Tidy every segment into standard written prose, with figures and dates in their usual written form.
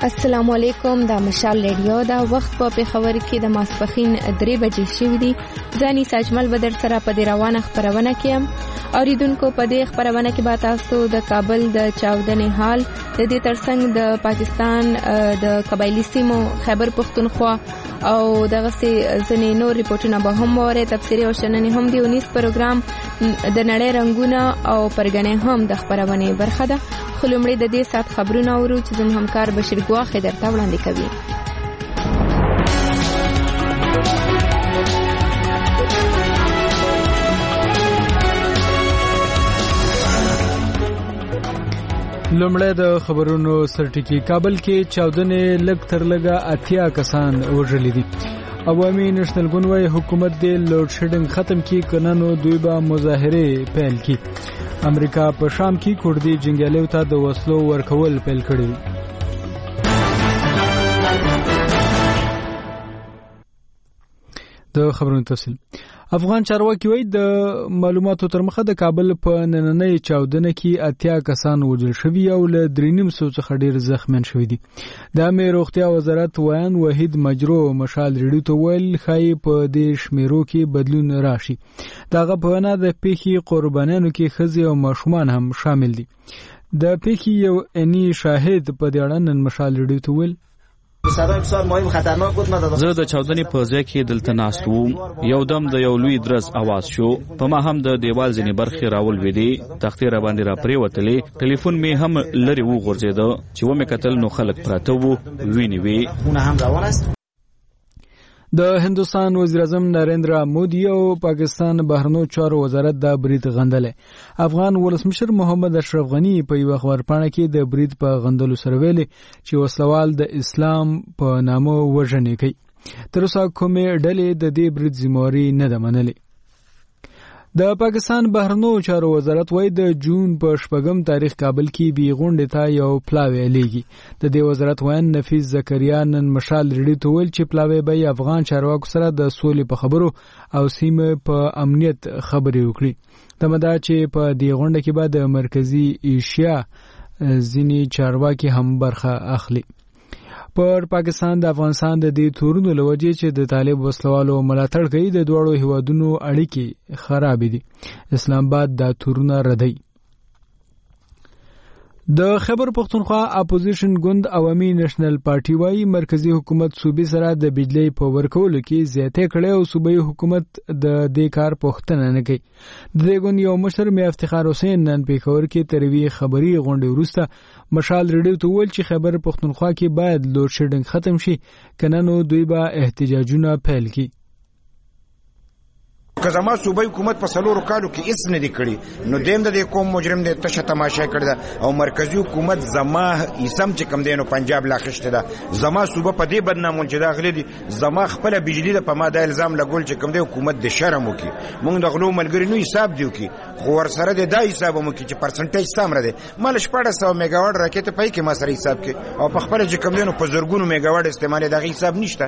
السلام علیکم. د مشال ریډیو دا وخت په پیښور کې د ماسپخین 3 بجې شوې دي. ځاني ساجمل بدر سره په دې روانه خبرونه کې اوریدونکو په دې خبرونه کې به تاسو د کابل د چاودنې حال د دې ترڅنګ د پاکستان د قبایلی سیمو خیبر پختونخوا او دغه ځینې نور ریپورتونه به هم وره تفسیری او شننې هم دی. 19 پروګرام د نړۍ رنگونه او پرګنې هم د خبرونه برخه ده. خلومړي د دې سات خبرونه اورو چې زموږ همکار بشیر ګواخې درته وړاندې کوي. لومړی د خبرونو سرټکی. کابل کې چاودنې لږ تر لږه 80 کسان وژلي دي. عوامي نېشنل ګوند وايي حکومت د لوډ شیډینګ ختم کړي کنه نو دوی به مظاهره پیل کړي. امریکا په شام کې کوردي جنگیالیو ته د وسلو ورکول پیل کړي. د خبرونو تفصیل. افغان چارواکي وایي د معلوماتو تر مخه د کابل په نننۍ چاودنه کې 80 کسان وژل شوي او له 3.5 څخه ډیر زخمیان شوي دي. د امیر روغتیا وزارت وایي وحید مجرو مشال ریډیو ته ویل خای په دې شمیرو کې بدلون راشي. دغه په وینا د پیښې قربانیانو کې ښځې او ماشومان هم شامل دي. د پیښې یو اني شاهد په دې اړه نن مشال ریډیو ته ویل زه د چاودنې په ځای کې دلته ناست وم. یو دم د یو لوی درز आवाज شو. په ما هم د دیوال ځینې برخې راولوېدې. تختې را باندې را پرېوتلې. ټلیفون مې هم لرې وغورځېده چې ومې کتل نو خلک پراته وو. وینې وې. د هندوستان وزیر اعظم نریندرا مودي او پاکستان بهرنیو چارو وزارت د برید غندل. افغان ولسمشر محمد اشرف غنی په یو خبرپاڼه کې د برید په غندلو سره ویلي چې وسلوال د اسلام په نامه وژنې کوي. تر اوسه کومې ډلې د دې برید ذمہواری نه ده منلې. د پاکستان بهرنیو چارو وزارت وايي د جون په 8 تاریخ کابل کې بي غونډه ته یو پلاوی لېږي. د دې وزارت وایي نفیس زکریا نن مشال ریډیو ته ویل چې پلاوی به افغان چارواکو سره د سولې په خبرو او سیمه په امنیت خبرې وکړي. دمدا چې په دې غونډه کې به د مرکزی ایشیا ځینې چارواکي هم برخه اخلي. پر پاکستان د افغانستان د دې تورونو لوجې چې د طالب وسلوالو ملاتړ کوي د دوړو هیوادونو اړیکې خراب دي. اسلام آباد د تورونه ردی. د خیبر پختونخوا اپوزیشن ګوند عوامي نېشنل پارټي وايي مرکزی حکومت صوبې سره د بجلی په ورکولو کې زیاتې کړې او صوبایي حکومت د دې کار پوښتنه نه کوي. د دې ګوند یو مشر مې افتخار حسین نن پیښور کې تروی خبري غونډه وروسته مشال ریډیو ته ویل چې خیبر پختونخوا کې باید لوډ شیډینګ ختم شي کنه نو دوی به احتجاجونه پیل کړي. که زما صوبایي حکومت په 4 کالو کې هیڅ نه دی کړی نو دیم د کوم مجرم د تشه تماشا کړی دا او مرکزی حکومت زما اسم چې کم دینو پنجاب لا خشته دا زما صوبه په دې بدنامون چې دا غلي دي زما خپل بجلی د په ما د الزام لګول چې کم دی حکومت د شرم وکي مونږ د غلو ملګری نو حساب دیو کی خو ور سره د دا حساب مو کی چې پرسنټیج سامره دی مال 1400 میگاواټ راکټ پای کې ما سره حساب کې او په خپل چې کم دینو په زرګونو میگاواټ استعمال د حساب نشته.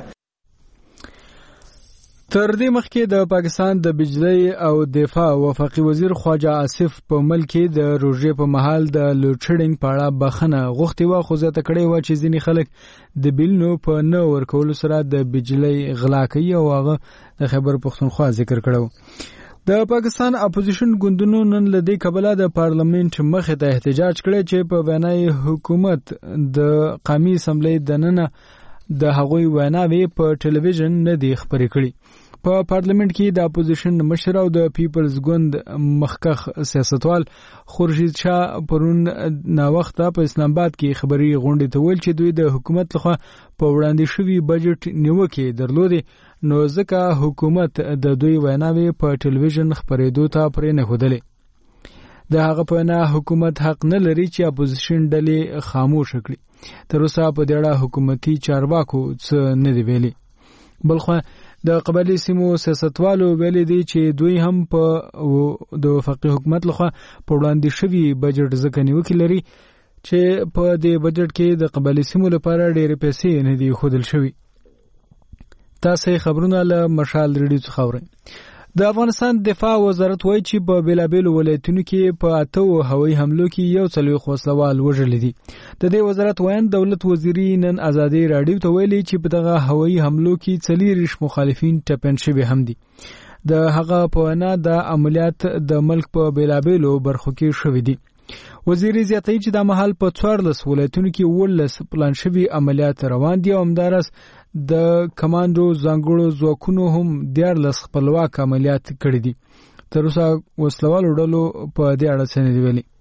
تر دې مخکې د پاکستان د بجلی او دفاع وفاقي وزیر خواجه آصف په ملک کې د روژې په مهال د لوډ شیډینګ په اړه بخښنه غوښتې وه خو زیاته کړې وه چې ځینې خلک د بیلونو په نه ورکولو سره د بجلی غلا کوي او هغه د خیبر پختونخوا ذکر کړو. د پاکستان اپوزیشن ګوندونو نن له دې کبله د پارلیمنت مخې ته احتجاج کړی چې په وینای حکومت د قومي اسمبلی دننه د هغوی ویناوې په ټلویزیون نه دی خبرې کړي. په پارلیمنت کې د اپوزیشن مشر او د پیپلز ګوند مخکخ سیاستوال خورشید شاه پرون نا وخته په اسلام آباد کې خبري غونډه ته ویل چې دوی د حکومت لخوا په وړاندې شوی بجټ نیوکه درلودي نو ځکه حکومت د دوی ویناوې په ټلویزیون خبرېدو ته پرې نه خودلې. د هغه په نه حکومت حق نه لري چې اپوزیشن ډلې خاموش کړي. تر اوسه په دې اړه حکومتي چارواکو څه نه دی ویلي. بلخو د قبایلی سیمو سیاستوالو ویلي دي چې دوی هم په د وفاقي حکومت لخوا په وړاندې شوی بجټ ځکه نیوکه لري چې په دې بجټ کې د قبایلی سیمو لپاره ډېرې پیسې نه دي خودل شوی. تاسو خبرونه له مشال ریډیو څخه اورئ. د افغانستان دفاع وزارت وایي چې په بیلابیلو ولایتونو کې په 8 هوایي حملو کې 41 وسلوال وژل دي. د دې وزارت وایي دولت وزیري نن ازادي رادیو ته ویلي چې په دغه هوایي حملو کې 40 مخالفین ټپن شوي هم دي. د هغه په وینا د عملیات د ملک په بیلابیلو برخو کې شوي دي. وزیر زیاتوي چې د مهال په 14 ولایتونو کې 18 پلان شوي عملیات روان دي او همدارس د کمانډو ځانګړو ځواکونو هم 14 خپلواک عملیات کړي دي. تر اوسه وسلوالو ډلو په دې اړه څه نه دی ویلي.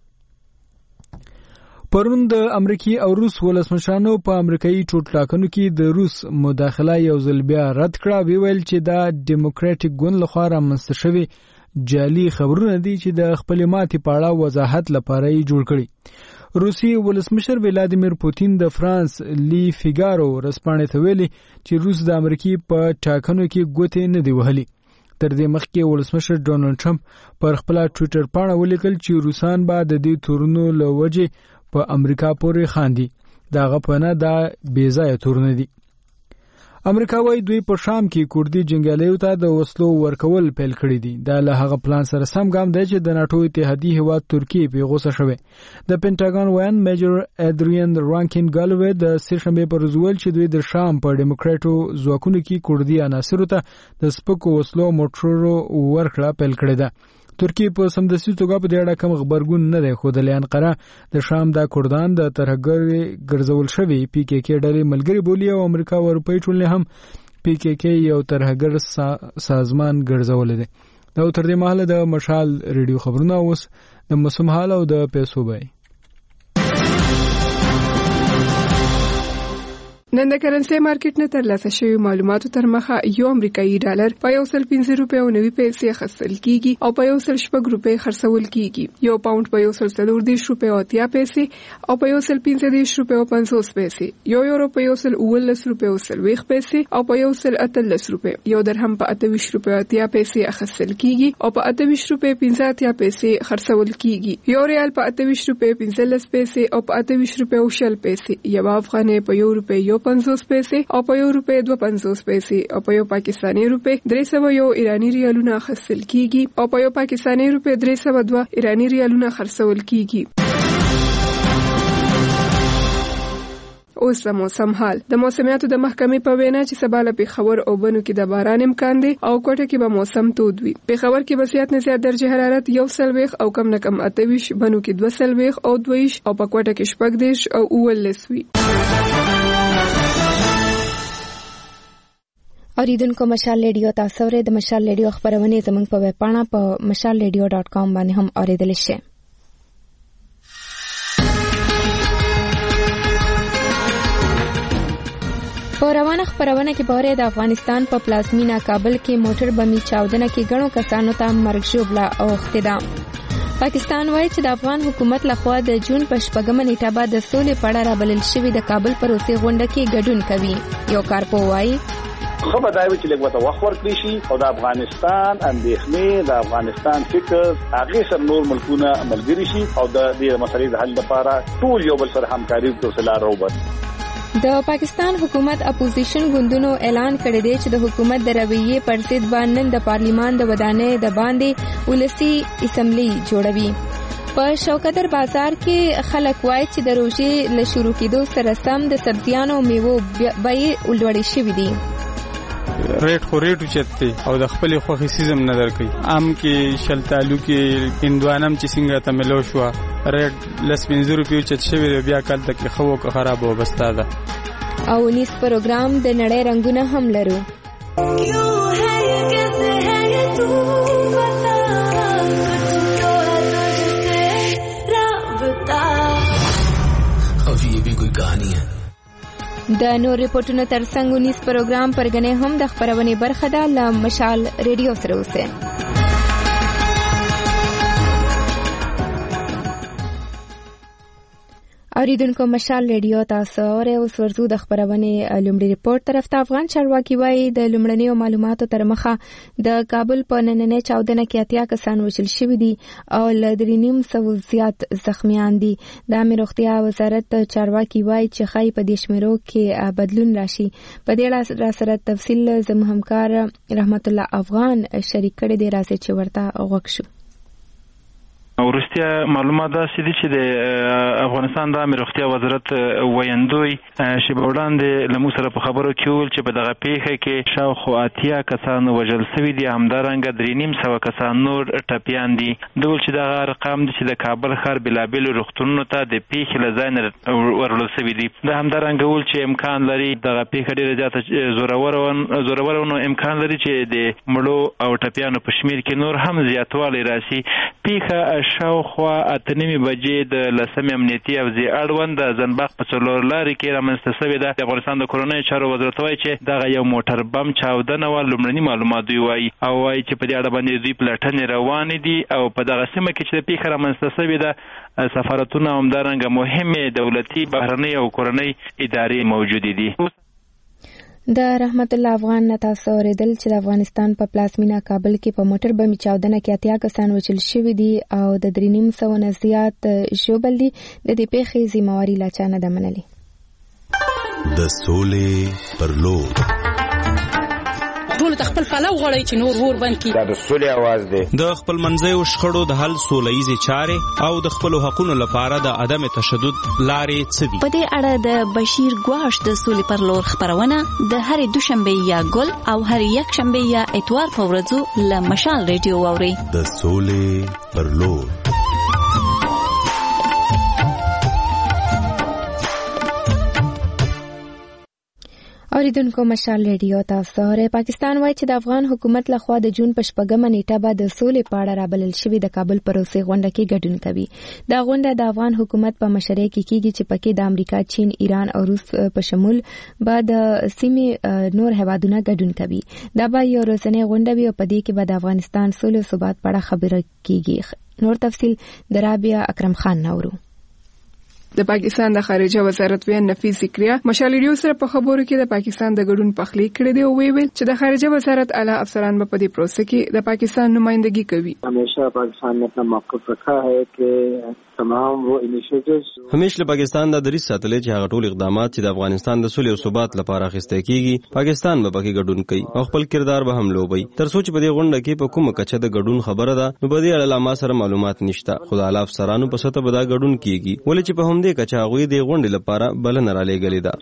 پرون د امریکای او روس ولسمشرانو په امریکایي ټولټاکنو کې د روس مداخله یو ځل بیا رد کړه. ویل چې د ډیموکراټیک ګوند لخوا رامنځته شوي جعلي خبرونه دي چې د خپل ماتې په اړه وضاحت لپاره یې جوړ کړي. روسي ولسمشر ولادیمیر پوتین د فرانس لی فیګارو رسپانې ته ویلي چې روس د امریکای په ټاکنو کې ګوتې نه دی وهلي. تر دې مخکې ولسمشر ډونالد ټرمپ پر خپل ټوئیټر پاڼه ولیکل چې روسان به د دې تورونو له وجې په امریکا پورې خاندي. داغه په نه دا بې ځایه تورونه دي. امریکا وايي دوی په شام کې کوردي جنگیالیو ته د وسلو ورکول پیل کړی دي. دا له هغه پلان سره سم ګام دی چې د ناتو اتحادیې هیواد ترکیه په غوسه شوه. د پینټاګون وایي میجر اډریان رانکین ګالوی د سشنبه پر ورځ ویل چې دوی د شام په ډیموکراټو ځواکونو کې کوردي عناصرو ته د سپکو وسلو موټرو ورکړه پیل کړی ده. ترکیه په سمدستي توګه په دې اړه کوم خبرګون نه دی خو د انقره د شام د کردان د ترهګر ګرځول شوی پی کې کې ډلې ملګری بولی او امریکا او اروپای ټولنې هم پی کې کې یو ترهګر سازمان ګرځول دي. دا تر دې مهاله د مشال ریډیو خبرونه اوس د موسم حال او د پیسو بای. نن د کرنسي مارکیټ نه ترلاسه شوی معلوماتو تر مخه یو امریکایي ډالر په 1.50 روپیو 90 پیسې خرڅل کیږي او په 1.6 روپۍ خرڅول کیږي. یو پاوند په 1.40 روپیو 80 پیسې او په 1.15 روپیو 50 پیسې. یو یورو په 1.19 روپیو 40 پیسې او په 1.18 روپۍ. یو درهم په 28 روپیو 80 پیسې خرڅل کیږي او په 28 روپۍ 50 پیسې خرڅول کیږي. یو ریال په 28 روپۍ 15 پیسې او په 28 روپیو 60 پیسې. یو افغانۍ په 1 روپۍ 50 پیسې او په 1 روپۍ 2.50 پیسې او په 1 پاکستاني روپۍ 301 ایرانی ریالونه خرڅل کیږي او په 1 پاکستاني روپۍ 302 ایرانی ریالونه خرڅول کیږي. اوس د موسم حال. د موسمیاتو د محکمې په وینا چې سبا له پېښور او بنو کې د باران امکان دی او کوټه کې به موسم تود وي. پېښور کې به زیات نه زیات درجه حرارت 1 او کم نه کم 28، بنو کې 2 او 22 او په کوټه کې 14 او 19 وي. اوریدونکو مشال ریډیو تاسو ورې د مشال ریډیو خبرونه زموږ په ویب پاڼه په mashalradio.com باندې هم اوریدل شئ. په روانه خبرونه کې باره د افغانستان په پلازمینه کابل کې موټر بمي چاودنه کې غنو کسانو ته مرګ ژوبله اوښتې ده. پاکستان وایي چې د افغان حکومت لخوا د جون په 4 نیټه بعد د سولې په اړه رابلل شوی د کابل پروسې غونډه کې ګډون کوي. یو کارپو وایي خو به دایو چې لږ وخت ورکړي شي او د افغانستان اندېښنې د افغانستان فکر هغه سره نور ملکونه ملګری شي او د دې مسلې د حل لپاره ټول یو بل سره همکاري وکړي. روبر د پاکستان حکومت اپوزیشن ګوندونو اعلان کړی دی چې د حکومت د رویې پر ضد باندې د پارلیمان د ودانۍ د باندې ولسی اسمبلی جوړوي. په شوکتر بازار کې خلک وایي چې د روزې له شروع کېدو سره سم د سبزیانو او میوو بیې ولوړې شوې دي. ریټ خو ریټ چته او د خپل خوخي سیزم نه درکې ام کې شلتالو کې هندوانم چې څنګه ته ملو شو ریټ لس 50 روپیو چت شوی بیا کال تک خو که خراب وبستا ده. او نیس پروګرام د نړۍ رنگونه هم لرو. د نور ریپورتونو ترڅنګ نیس پروګرام پرګنې هم د خبرونې برخه ده. له مشال ریډیو سره اوسئ. اوریدونکو مشال ریډیو تاسو اورئ. اوس ورځو د خبرونې لومړی ریپورت طرف ته. افغان چارواکي وایي د لومړنیو معلوماتو تر مخه د کابل په نننۍ چاودنه کې 80 کسان وژل شوي دي او له 300 زیات زخمیان دي. د عامه روغتیا وزارت چارواکي وایي چې ښایي په دې شمیرو کې بدلون راشي. په دې اړه سره تفصیل زموږ همکار رحمت الله افغان شریک کړی دی. راځي چې ورته غوږ شو. ورستیا معلومات داسې دي چې د افغانستان د عامه روغتیا وزارت ویندوی شیبه وړاندې له موږ سره په خبرو کې وویل چې په دغه پیښه کې شاوخوا 80 کسان وژل شوي دي، همدارنګه 300 کسان نور ټپیان دي. د ویل چې دغه ارقام دي چې د کابل ښار بېلابېلو روغتونونو ته د پیښې له ځای نه ورلل شوي دي. د همدارنګه ویل چې امکان لري دغه پیښه ډېره زیاته زوروره نو امکان لري چې د مړو او ټپیانو په شمېر کې نور هم زیاتوالی راشي. پیښه شاوخوا 8:30 بجې د 10 امنیتي حوزې اړوند د زنبق په څلور لارې کې رامنځته شوې ده. د افغانستان د کورنیو چارو وزارت وایي چې دغه یو موټر بم چاودنه وه. لومړني معلومات دوی وایي او وایي چې په دې اړه باندې دوی پلټنې روانې دي او په دغه سیمه کې چې د پیښه رامنځته شوې ده سفارتونه او همدارنګه مهمې دولتي بهرنۍ او کورنۍ ادارې موجودې دي. د رحمت الله افغان تاسو اوریدل چې د افغانستان په پلازمینه کابل کې په موټر بم چاودنه کې 80 کسان وژل شوي دي او د 300 نه زیات ژوبل دي. د دې پیښې ذمہواری لا چا نه ده منلې. د سولې پر لور ټول د خپل پلو غړی چې نور ور بند کی. دا د سولې आवाज دی. د خپل منځیو شخړو د حل سوله‌ایزي چارې او د خپل حقوقو لپاره د عدم تشدد لارې څه دي. په دې اړه د بشیر ګواش د سولې پر لور خبرونه د هرې دوشنبه یا ګل او هرې یک شنبه یا اتوار په ورځو له مشال ریډیو اوري. د سولې پر لور. اوریدونکو مشال ریډیو تاسو اورئ. پاکستان وایي چې د افغان حکومت لخوا د جون په 4 نیټه به د سولې په اړه رابلل شوی د کابل پروسې غونډه کې ګډون کوي. دا غونډه د افغان حکومت په مشرۍ کې کیږي چې پکې د امریکا، چین، ایران او روس په شمول به د سیمې نور هیوادونه ګډون کوي. دا به یو ورځنۍ غونډه وي او په دې کې به د افغانستان سولې او ثبات په اړه خبرې کیږي. نور تفصیل د رابعه اکرم خان نورو. د پاکستان د خارجه وزارت ویان نفیس ذکریا مشال ریډیو سره په خبرو کې د پاکستان د ګډون پخلی کړی دی او ویل چې د خارجه وزارت اعلی افسران په دې پروسه کې د پاکستان نمائندگی کوي. همیشه پاکستان نے اپنا موقف رکھا ہے کہ تمام وہ انیشیټیوز همیشه پاکستان د دریس ساتلې چې هغه ټول اقدامات چې د افغانستان د صلح او ثبات لپاره اخیسته کیږي پاکستان به پکې ګډون کوي او خپل کردار به هم لوبي. تر څو چې په دې غونډه کې په کومه کچه د ګډون خبره ده نو په دې اړه ما سره معلومات نشته. خو د اعلی افسرانو په سطح به دا ګډون کیږي ولې چې په همدې کچه هغه د غونډې لپاره بلنه را لېږلې ده.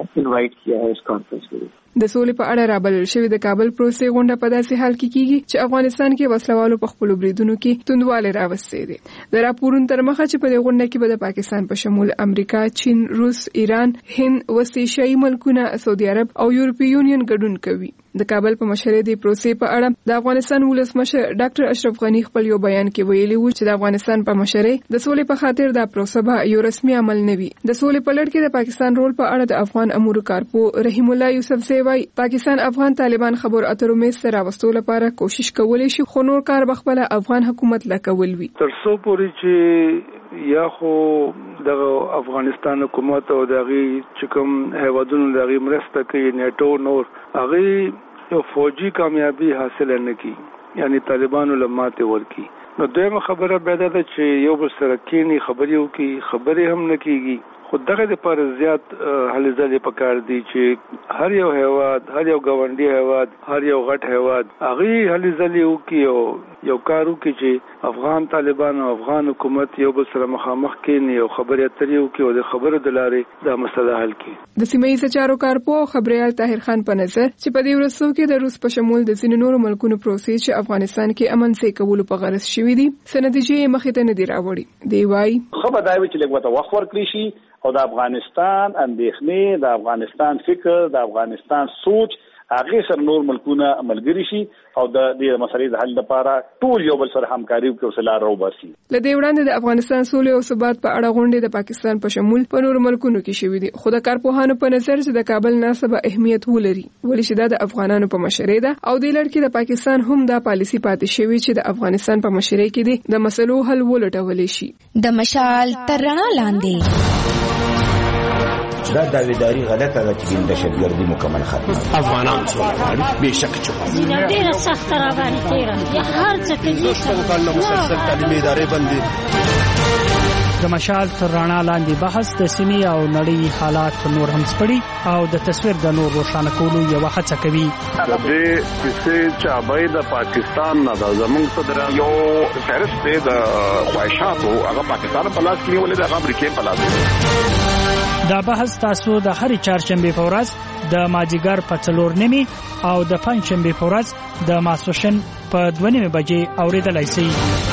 د سولې په اړه رابلل شوی د کابل پروسې غونډه په داسې حال کې کیږي چې افغانستان کې وسلوالو په خپل بریدونو کې توندواله راوستي دي. د راپورونو تر مخه چې په دې غونډه کې به د پاکستان په شمول امریکا، چین، روس، ایران، هند، وسطي ایشیايي ملکونه، سعودي عرب او یورپی یونین ګډون کوي. د کابل په مشرۍ د پروسې په اړه د افغانستان ولسمشر ډاکټر اشرف غنی خپل یو بیان کې ویلي و چې د افغانستان په مشرۍ د سولې په خاطر دا پروسه به یو رسمي عمل نه وي. د سولې په لړ کې د پاکستان رول په اړه د افغان امور کارپو رحیم الله یوسف زیوای پاکستان افغان طالبان خبر اترو مې سره راوستو لپاره کوشش کولی شي خو نور کار بخپله افغان حکومت لکول وي. تر څو پورې چې یا خو د افغانستان حکومت او دغه چې کوم هیوادونو دغه مرسته کوي نیټو نور هغه یو فوجي کامیابی حاصل نه کی یعنی طالبانو لماته ورکی. نو دویمه خبره به ده چې یو بل سره کینی خبرې وکي خبرې هم نه کیږي. خود دغه لپاره زیات هلې ځلې پکار دي چې هر یو هیواد، هر یو ګاونډي هیواد، هر یو غټ هیواد هغه هلې ځلې وکي او یو کار وکي چې افغان طالبان او افغان حکومت یو بل سره مخامخ کینی او خبرې اترې وکي او د خبرو د لارې دا مسله حل کړي. د سیمه ییز چارو کارپو خبريال طاهر خان په نظر چې په دې ورځو کې د روس په شمول د ځینو نورو ملکونو پروسې چې افغانستان کې امن سي کول په غرض شوې دي سندجې مخې ته نه دی راوړي. دی وايي خو به دا وی چې لږه وخت ورکړي شي او د افغانستان اندېښنې، د افغانستان فکر، د افغانستان سوچ هغه سره نور ملکونه ملګری شي او د دې مسلې د حل لپاره ټول یو بل سره همکاري وکړي او سلار روباسي. لدې وړاندې د افغانستان سولې او ثبات په اړه غونډې د پاکستان په شمول په نور ملکونو کې شوې دي. خو د کارپوهانو په نظر چې د کابل ناسبه اهمیت ولري ولې چې دا د افغانانو په مشرۍ ده او د لړ کې د پاکستان هم دا پالیسی پاتې شوی چې د افغانستان په مشرۍ کې د مسلو حل ولټول شي. د مشال تر رڼا لاندې دا داویداری غلطه ده چې دهشتګردي مکمل ختمه. افغانان سوله غواړي بېشکه چې غواړي. ډېره سخته راباندې تېره هر څه کوي. مسلسل تعلیمي ادارې بندي. د مشال تر رڼا لاندې بحث د سیمې او نړۍ حالات نور هم سپړي او د تصویر د نور روښانه کولو یوه هڅه کوي. د دې کیسې چابۍ د پاکستان نه د زموږ صدر یو فهرست دی د خواهشاتو هغه پاکستان په لاس کې نیولې ده، هغه امریکې په لاس کې. دا بحث تاسو د هرې چهارشنبې په ورځ د مازدیګر په 4:30 او د پنجشنبې په ورځ د ماسپښین په 2:30 بجې اورېدلای شئ.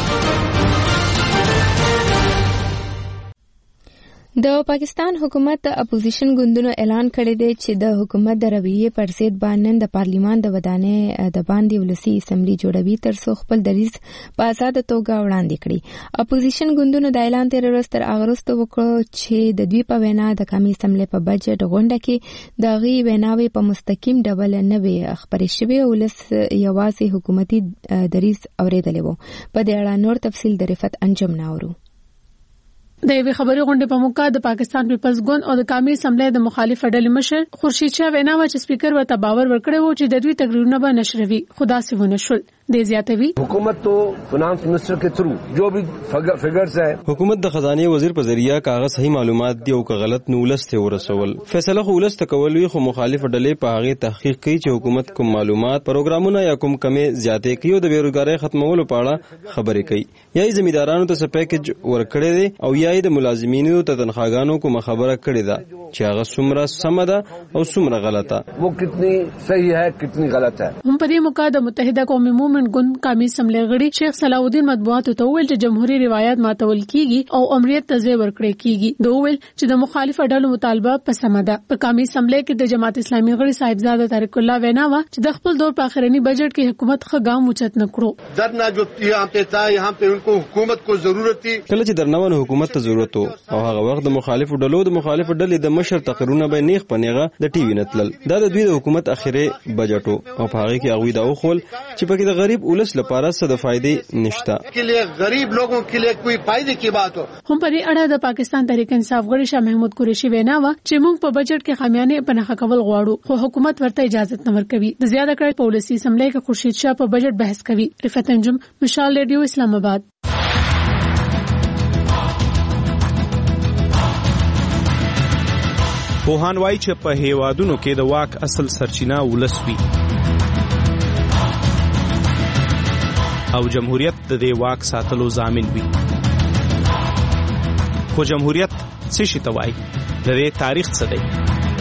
د پاکستان حکومت د اپوزیشن ګوندونو اعلان کړی دی چې د حکومت د رویې پر ضد باندې د پارلیمان د ودانۍ د باندې ولسی اسمبلی جوړوي ترڅو خپل دریځ په آزاد توګه وړاندې کړي. اپوزیشن ګوندونو د اعلان تر ورځ تر اغرستو وکړو چې د دوی په وینا د قومي اسمبلی په بجټ غونډه کې د غي ویناوي په مستقیم ډول نه وي خبرې شوې او لس یوازې حکومتي دریځ اوریدلې وو. په دې اړه نور تفصیل د رفت انجم ناورو. د یوې خبري غونډې په موقع د پاکستان پیپلز ګوند او د قومي اسمبلی د مخالف ډلې مشر خورشید شاه وینا و چې سپیکر ورته باور ورکړی و چې د دوی تقریرونه به نشروي، خدا سي ونه شول. د زیاتوي حکومت تو فنانس منسٹر کے تھرو جو بھی فگرز ہے حکومت د خزانه وزیر په ذریعہ کاغذ صحیح معلومات دی او که غلط نولس ته ورسول فیصله خولس تکول وی خو مخالف ډلې په هغه تحقیق کوي چې حکومت کوم معلومات پروګرامونه یا کوم کمې زیاتې کوي او د بیروزګاری ختمولو په اړه خبرې کوي یا زمیندارانو ته څه پیکج ورکړي دي او یا د ملازمینو ته تنخواګانو کوم خبره کړې ده چې هغه څومره سم ده او څومره غلطه وہ کتنی صحیح ہے کتنی غلط ہے. هم په دې موقع د متحده قومي مومنټ ګوند قومي اسمبلی غړي شیخ صلاح الدین مطبوعاتو ته ویل چې جمهوریت روایت ماتول کیږي او امریت ته ځای ورکړي کیږي. دوی ویل چې د مخالف ډلو مطالبه په سم ده. په قومي اسمبلی کې د جماعت اسلامي غړي صاحبزاده طارق الله وینا و چې د خپل دور په اخرنی بجټ کې حکومت خګام اوچت نکړو. درنا جو یہاں پہ تھا یہاں پہ ان کو حکومت کو ضرورت تھی کله چې درناونه حکومت ته ضرورت او هغه وخت د مخالف ډلې د مشر تقریرونه به نیغ پنیغه د ټي وی نتلل دا د دوی د حکومت اخیری بجټو او په هغه کې هغه دا وخول چې پکې د غریب ولس لپاره څه د فائدې نشته के लिए गरीब लोगों के लिए कोई फायदे की बात हो. هم په دې اړه د پاکستان تحریک انصاف غړي شاه محمود قریشي وینا و چې موږ په بجټ کې خامیانې په نخښه کول غواړو خو حکومت ورته اجازه نه ورکوي. د زیاده کړي پالیسي اسمبلی کې خورشید شاه په بجټ بحث کوي. رفعت انجم مشال ریډیو اسلام آباد. پوهان وایي چې په هیوادونو کې د واک اصل سرچینه ولس وي او جمهوریت د دې واک ساتلو ضامن وي. خو جمهوریت څه شي ته وایي؟ د دې تاریخ څه دی؟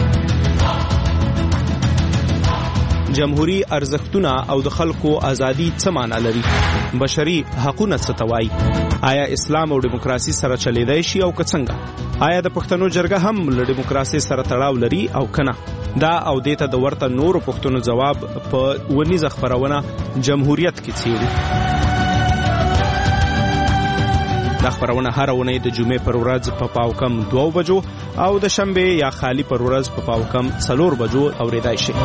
جمهوری ارزښتونه او د خلکو ازادي څه معنا لري؟ بشري حقوقونه څه ته وایي؟ آیا اسلام او دیموکراسي سره چلیدای شي او که څنګه؟ آیا د پښتنو جرګه هم له دیموکراسي سره تړاو لري او کنه؟ دا او دیته د ورته نورو پښتنو جواب په ونیزه خبرونه جمهوریت کې څیړي. دا خبرونه هر ونې د جمعې پر ورځ په پاوکم 2 بجو او د شنبه یا خالی پر ورځ په پاوکم 4 بجو اوریدای شي.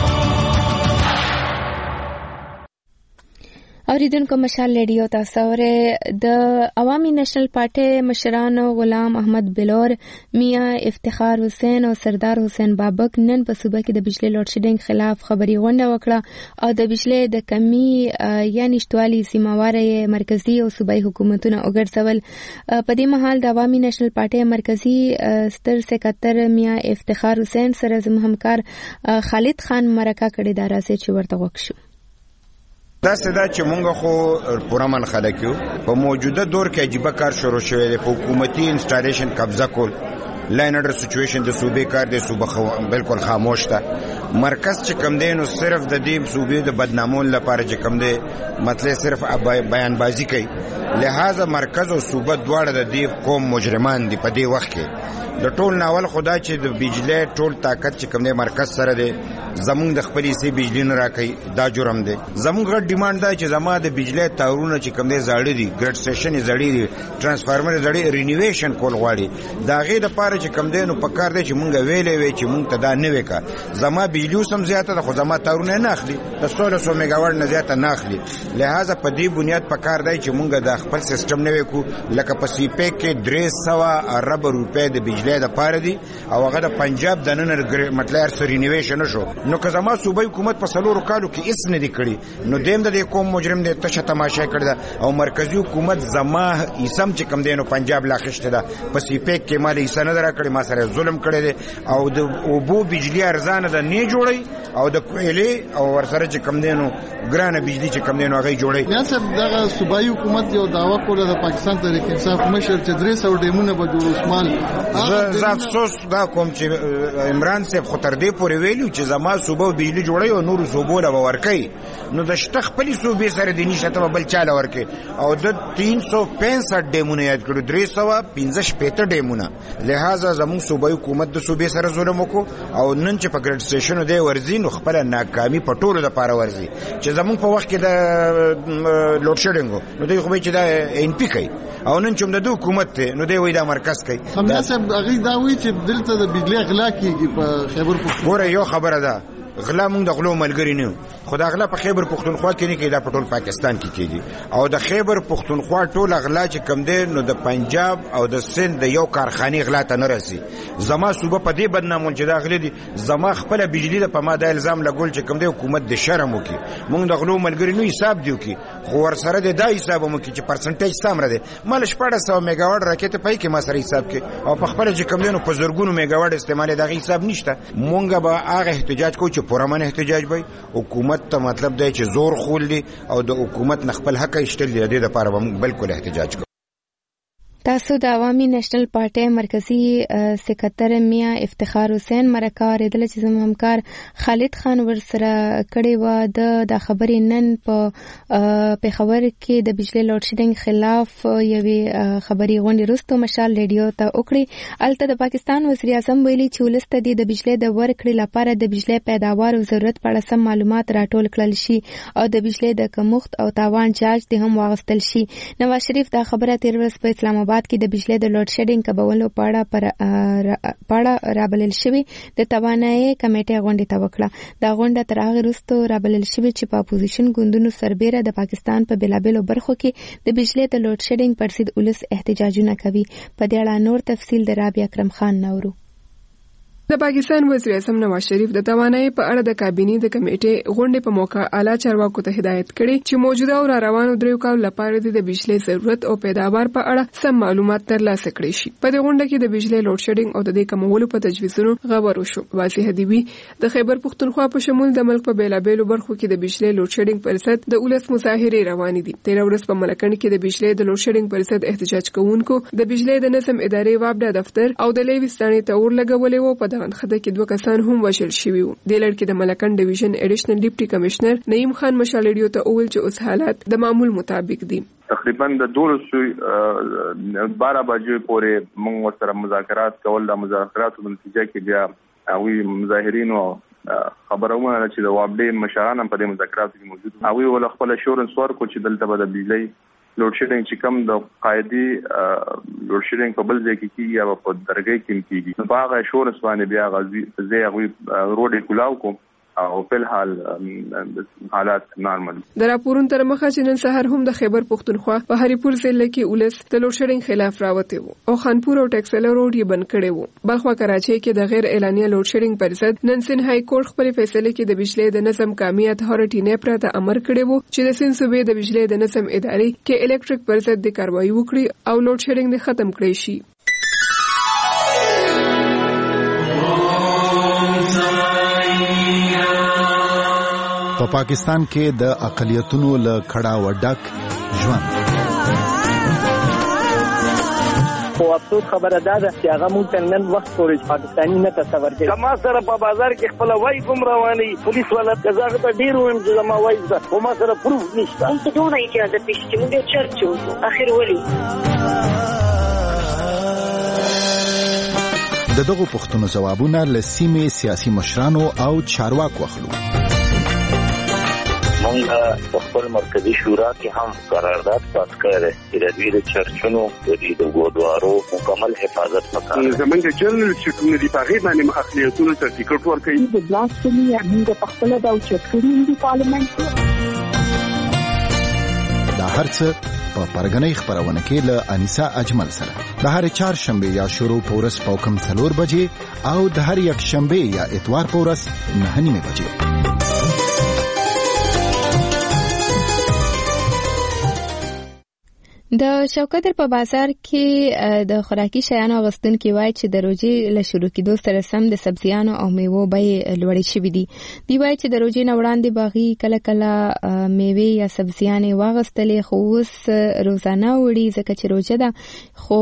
اوریدونکو مشال ریډیو تاسو اوره د عوامي نېشنل پارټي مشران غلام احمد بلور، میا افتخار حسین او سردار حسین بابک نن په صوبه کې د بجلی لوډ شیډینګ خلاف خبري غونډه وکړه او د بجلی د کمی یا نشټوالي سیماواره مرکزی او صوبایي حکومتونو وګرځول. په دې مهال د عوامي نېشنل پارټي مرکزی ستر سکرټر میا افتخار حسین سره زموږ همکار خالد خان مرکه کړې دا راځي چې ورته وکړو. دا سدا چې مونږ خو پورامن خلک یو په موجوده دور کې عجیب کار شروع شوی دی. په حکومتي انسټالیشن قبضه کول، لاین اډر سچویشن د صوبې کار دی، صوبه بالکل خاموش ده. مرکز چې کم دی نو صرف د دې صوبې د بدنامون لپاره چې کم دی مطلب صرف بیان بازی کوي. لہذا مرکز او صوبه دواړه د دې قوم مجرمان دي. په دې وخت کې د ټول ناول خدا چې د بجلی ټول طاقت چې کم دی مرکز سره دی، زمونږ د خپلې سي بجلی نه راکړي دا جرم دی. زمونږ غټ ډیمانډ دا چې زما د بجلی تارونه چې کم دی زاړه دي، ګریډ سټیشن زړې دي، ترانسفارمر زړې، رینیویشن کول غواړي. دا غي د پاره چې کم دی نو پکار دی چې مونږ ویلې وی چې مونږ ته دا نه وکا. زما بجلی سم زیاته ده خو زما تارونه نه اخلي، د 1600 میگاوات نه زیاته نه اخلي. لہذا په دې بنیاد پکار دی چې مونږ د خپل سیستم نه وکړو. لکه په سی پی کې 300 ارب روپے د بجلی بیا د پاره دي او هغه د پنجاب د نن مطلب سره رینیویشن شو نو که زما صوبای حکومت په سلورو کالو کې هیڅ نه دی کړی نو دیم د کوم مجرم دی تشه تماشا کړی او مرکزی حکومت زما اسم چې کم دینو پنجاب لا خشته ده پس پیک کې مال یې سند را کړی ما سره ظلم کړی دی او د اوبو بجلی ارزانه ده نه جوړي او د کویلې او ورسره چې کم دینو ګرانه بجلی چې کم دینو هغه جوړي یا صاحب دغه صوبایي حکومت یو داوا کوله د پاکستان تحریک انصاف مشر چې 300 ډیمونه به جوړ شمال زه افسوس دا کوم چې عمران صاحب خو تر دې پورې ویلو چې زما صوبه بجلی جوړي او نور صوبو له ورکي نو د شته خپل صوبې سره د نشته بل چاله ورکي او د 365 ډیمونه یاد کړو 315 ډیمونه لہذا زموږ صوبایي حکومت د صوبې سره ظلم وکړو او نن چې په ګریډ سټیشن دی ورزي نو خپل ناکامي په ټولو د پاره ورزي چې زموږ په وخت کې د لوډ شیډینګ نو دوی خو به چې دا ان پی کوي او نن چې د حکومت ته نو دوی وای دا مرکز کوي همدا صاحب هغه دا وی چې دلته د بجلی غلا کیږي په خیبر پختونخوا ګوره یو خبره ده غلا مونږ د غلو ملګری نه خو د غلا په خیبر پختونخوا کې نه کې دا په ټول پاکستان کې کېږي او د خیبر پختونخوا ټول غلا چې کم دی نو د پنجاب او د سند د یو کارخانه غلا ته نه رسي زما صوبه په دې بدنامون چې دا غلي دي زما خپل بجلی د په ما د الزام لګول چې کم دی حکومت د شرم وکي مونږ د غلو ملګری نه حساب دیو کی خو ور سره د دا حساب مو کې چې پرسنټیج سامره دي مال 1400 میگاواټ راکټ پای کې ما سره حساب کې او په خپل چې کم دی نو په زرګونو میگاواټ استعمال د حساب نشته مونږ به هغه احتجاج کوو چې پرمن احتجاج وي حکومت ته مطلب دی چې زور خول دي او د حکومت نخپل حق اشتل دي د لپاره به بالکل احتجاج کوو تاسو د عوامي نېشنل پارټي مرکزی سکرټر میا افتخار حسین مرکه ریدل چې زموږ همکار خالد خان ورسره کړي و د خبرې نن په پیښور کې د بجلی لوډ شیډینګ خلاف یوې خبري غونډې وروسته مشال ریډیو ته وکړي الته د پاکستان وزیر اعظم ویلي چې ولسته د بجلی د ورکړې لپاره د بجلی پیداوار او ضرورت په اړه سم معلومات راټول کړل شي او د بجلی د کمښت او تاوان جاج د هم واغستل شي نواز شریف دا خبره تیر ورځ په اسلام آباد کې د بجلی د لوډ شیډینګ کبولو پاړه رابلل شوی د توانایي کمیټې غونډې ته وکړه دا غونډه تر هغه وروسته رابلل شوی چې په اپوزیشن ګوندونو سربېره د پاکستان په بلابلو برخو کې د بجلی د لوډ شیډینګ پر ضد ولس احتجاجونه کوي په دې اړه نور تفصیل د رابعه اکرم خان نورو د پاکستان وزیر اعظم نواز شریف د توانایي په اړه د کابینې د کمیټې غونډې په موقع اعلی چارواکو ته هدایت کړي چې موجوده او روانو دریو کال لپاره د بجلی ضرورت او پیداوار په اړه سم معلومات ترلاسه کړي شي په دې غونډه کې د بجلی لوډ شیډینګ او د دې کمولو په تجویزونو خبرو شو واضح دی د خیبر پختونخوا په شمول د ملک په بیلابېلو برخو کې د بجلی لوډ شیډینګ پر ضد د ولس مظاهره روانې دي تیر ورځ په ملکند کې د بجلی د لوډ شیډینګ پر ضد احتجاج کوونکو د بجلی د نظم ادارې وابډا دفتر او د لیوستانې ته اور لګولې وو په خده کې دوه کسان هم وژل شوي وو د لړ کې د ملکند ډیویژن اډیشنل ډیپټي کمشنر نعیم خان مشال ریډیو ته وویل چې اوس حالات د معمول مطابق دي تقریبا د 12 بجې پورې موږ سره مذاکرات کول د مذاکراتو په نتیجه کې بیا وی مظاهرین او خبرونه چې د وابډې مشران په دې مذاکراتو کې موجود او ول خپل شورنس ورکو چې دلته به د بجلی لوډ شیډینګ چې کم د قاعدي لوډ شیډینګ په بل ځای کې کیږي یا په درګۍ کې کیږي په هغه شورنس باندې بیا غزي زه روډ کلاو کوم او په حال حالات نارمل د راپورونو تر مخه چې نن سحر هم د خیبر پختونخوا په هریپور ضلع کې ولس د لوډ شیډینګ خلاف راوته وو او خانپور او ټکسل روډ یې بند کړي وو بلخوا کراچۍ کې د غیر اعلانیه لوډ شیډینګ پر ضد نن سن های کورټ خپل فیصله کې د بجلی د نظم قومي اتھارټي نه پرته امر کړی وو چې د سن صوبې د بجلی د نظم ادارې کې الکتریک پر ضد د کاروایی وکړي او لوډ شیډینګ ختم کړي شي په پاکستان کې د اقلیتونو له کړه وډک ژوند خو افسوس خبره ده چې هغه مونږ ته نن وخت پورې پاکستاني نه تصور کوي کما سره په بازار کې خپل وای کوم رواني پولیس ولا کزاغه ته ډیر ویم چې زما وای ده خو ما سره پروف نشته مونږ ته ډونه اجازه پېښې مونږ چرچو اخر ولي دغه پښتنو جوابونه لسیمه سیاسي مشرانو او چارواکو اخلو مونږ په خپل مرکزی شورا کې هم قرارداد پاس کړی چې د دوی د چرچونو د ګودوارو مکمل حفاظت وکړي زمونږ جنرال سکرټری دی په غیبه باندې اقلیتونو ته ټیکټ ورکړي د بلاسفمي موږ په خپل د چرچونو د پارلیمنت دا هرڅه په پرګنۍ خبرونه کې له انیسا اجمل سره د هر چهارشنبه یا شروع پورس پوکم 4 بجې او د هر یک شنبه یا اتوار پورس 9 بجې. د شوکدر په بازار کې د خوراکي شیانو غوښتونکي وایي چې د روزي له شروع کېدو سره سم د سبزیانو او میوو بیې لوړې شوې دي. دی وایي چې د روزي نه وړاندې باغي کله کله میوې یا سبزیانې واغستلې، خو اوس روزانه وړي ځکه چې روزه ده، خو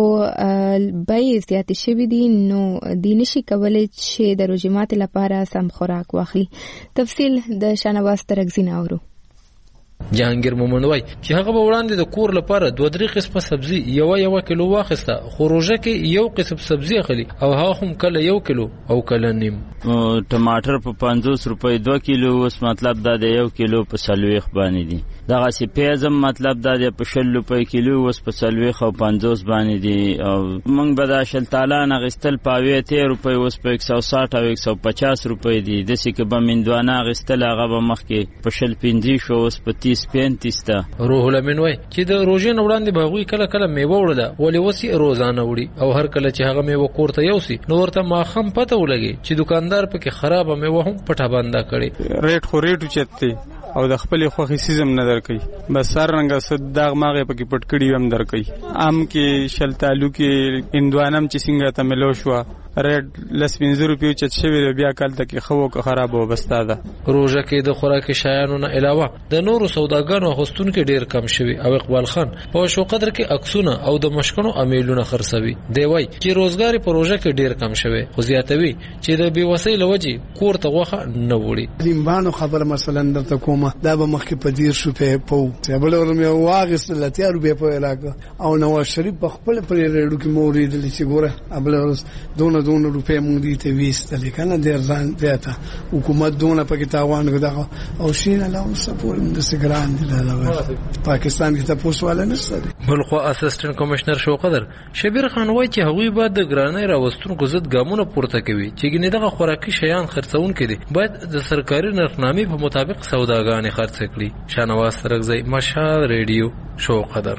بیې زیاتې شوې دي، نو دی نشي کولی چې د روزي ماتې لپاره سم خوراک واخلي. تفصیل د شانواز ترکزی نه اورو. جهانگیر مومند وای چې هغه به وړاندې د کور لپاره 2-3 قسمه سبزی یو کیلو واخسته، خو روزه کې یو قسم سبزی اخلي او هغه هم کله 1 کیلو او کله نیم. ټماټر په 50 روپۍ 2 کیلو، اوس مطلب دا د 1 کیلو په 40 باندې دي. دغه سی پیازم مطلب دا د په 60 روپۍ کیلو، اوس په 40 او 50 باندې دي. او موږ به دا شلتالان غستل په 80 روپۍ، اوس په 160 او 150 روپۍ دي. د سی کې به مندوانه غستل هغه به مخکې په 50 شو، اوس په 30-35 تا. روح الامین وای چې د روزې نه وړاندې باغوي کله کله میوه وړله، ولې وسی روزانه وړي، او هر کله چې هغه میوه کور ته یوسي نو ورته ماخم پته ولګي چې دکاندار پکې خراب میوه هم پټه بنده کړي. ریټ خو ریټ چته او د خپل خوخي سیزم نه درکې، بس سر رنګه صد داغ ماغه پکې پټ کړي هم درکې. ام کې شلتالو کې اندوانم چې څنګه ته ملو شو ریډ لس 15 روپیو چت شوی بیا کال تک خو که خراب وبستا ده. روزه کې د خوراکي شیانو نه علاوه د نورو سوداګانو غوښتون کې ډیر کم شوی. او اقبال خان په شو قدر کې عکسونه او د مشکونو امیلونه خرڅوي. دی وای چې روزګار په روزه کې ډیر کم شوی، خو زیاتوي چې د بي وسیله وجې کور ته غوخه نه وړي. لیمبانو خبر مثلا درته کومه دا به مخکې په 10 روپے په بل ورم یو واغس ل 30 روپے په علاقه، او نواز شریف په خپل پر ریډو کې مورید لسی ګوره ابل دونه روپے مونږ دي ته وېستل کنه ډېر ځان دیتا حکومت دونه پکې تاوان غدا او شینه لا سپور د سګران دي لا پاکستان کې تاسو والا نشته. بلخو اسسټنټ کمشنر شوقدر شبیر خان وایي چې هغوی باید د ګرانۍ راوستونکو ضد ګامونه پورته کوي چې ګنې دغه خوراکي شیان خرڅون کړي باید د سرکاري نرخنامې په مطابق سوداګانې خرڅ کړي. شانواز ترکزی، مشال ریډیو، شوقدر.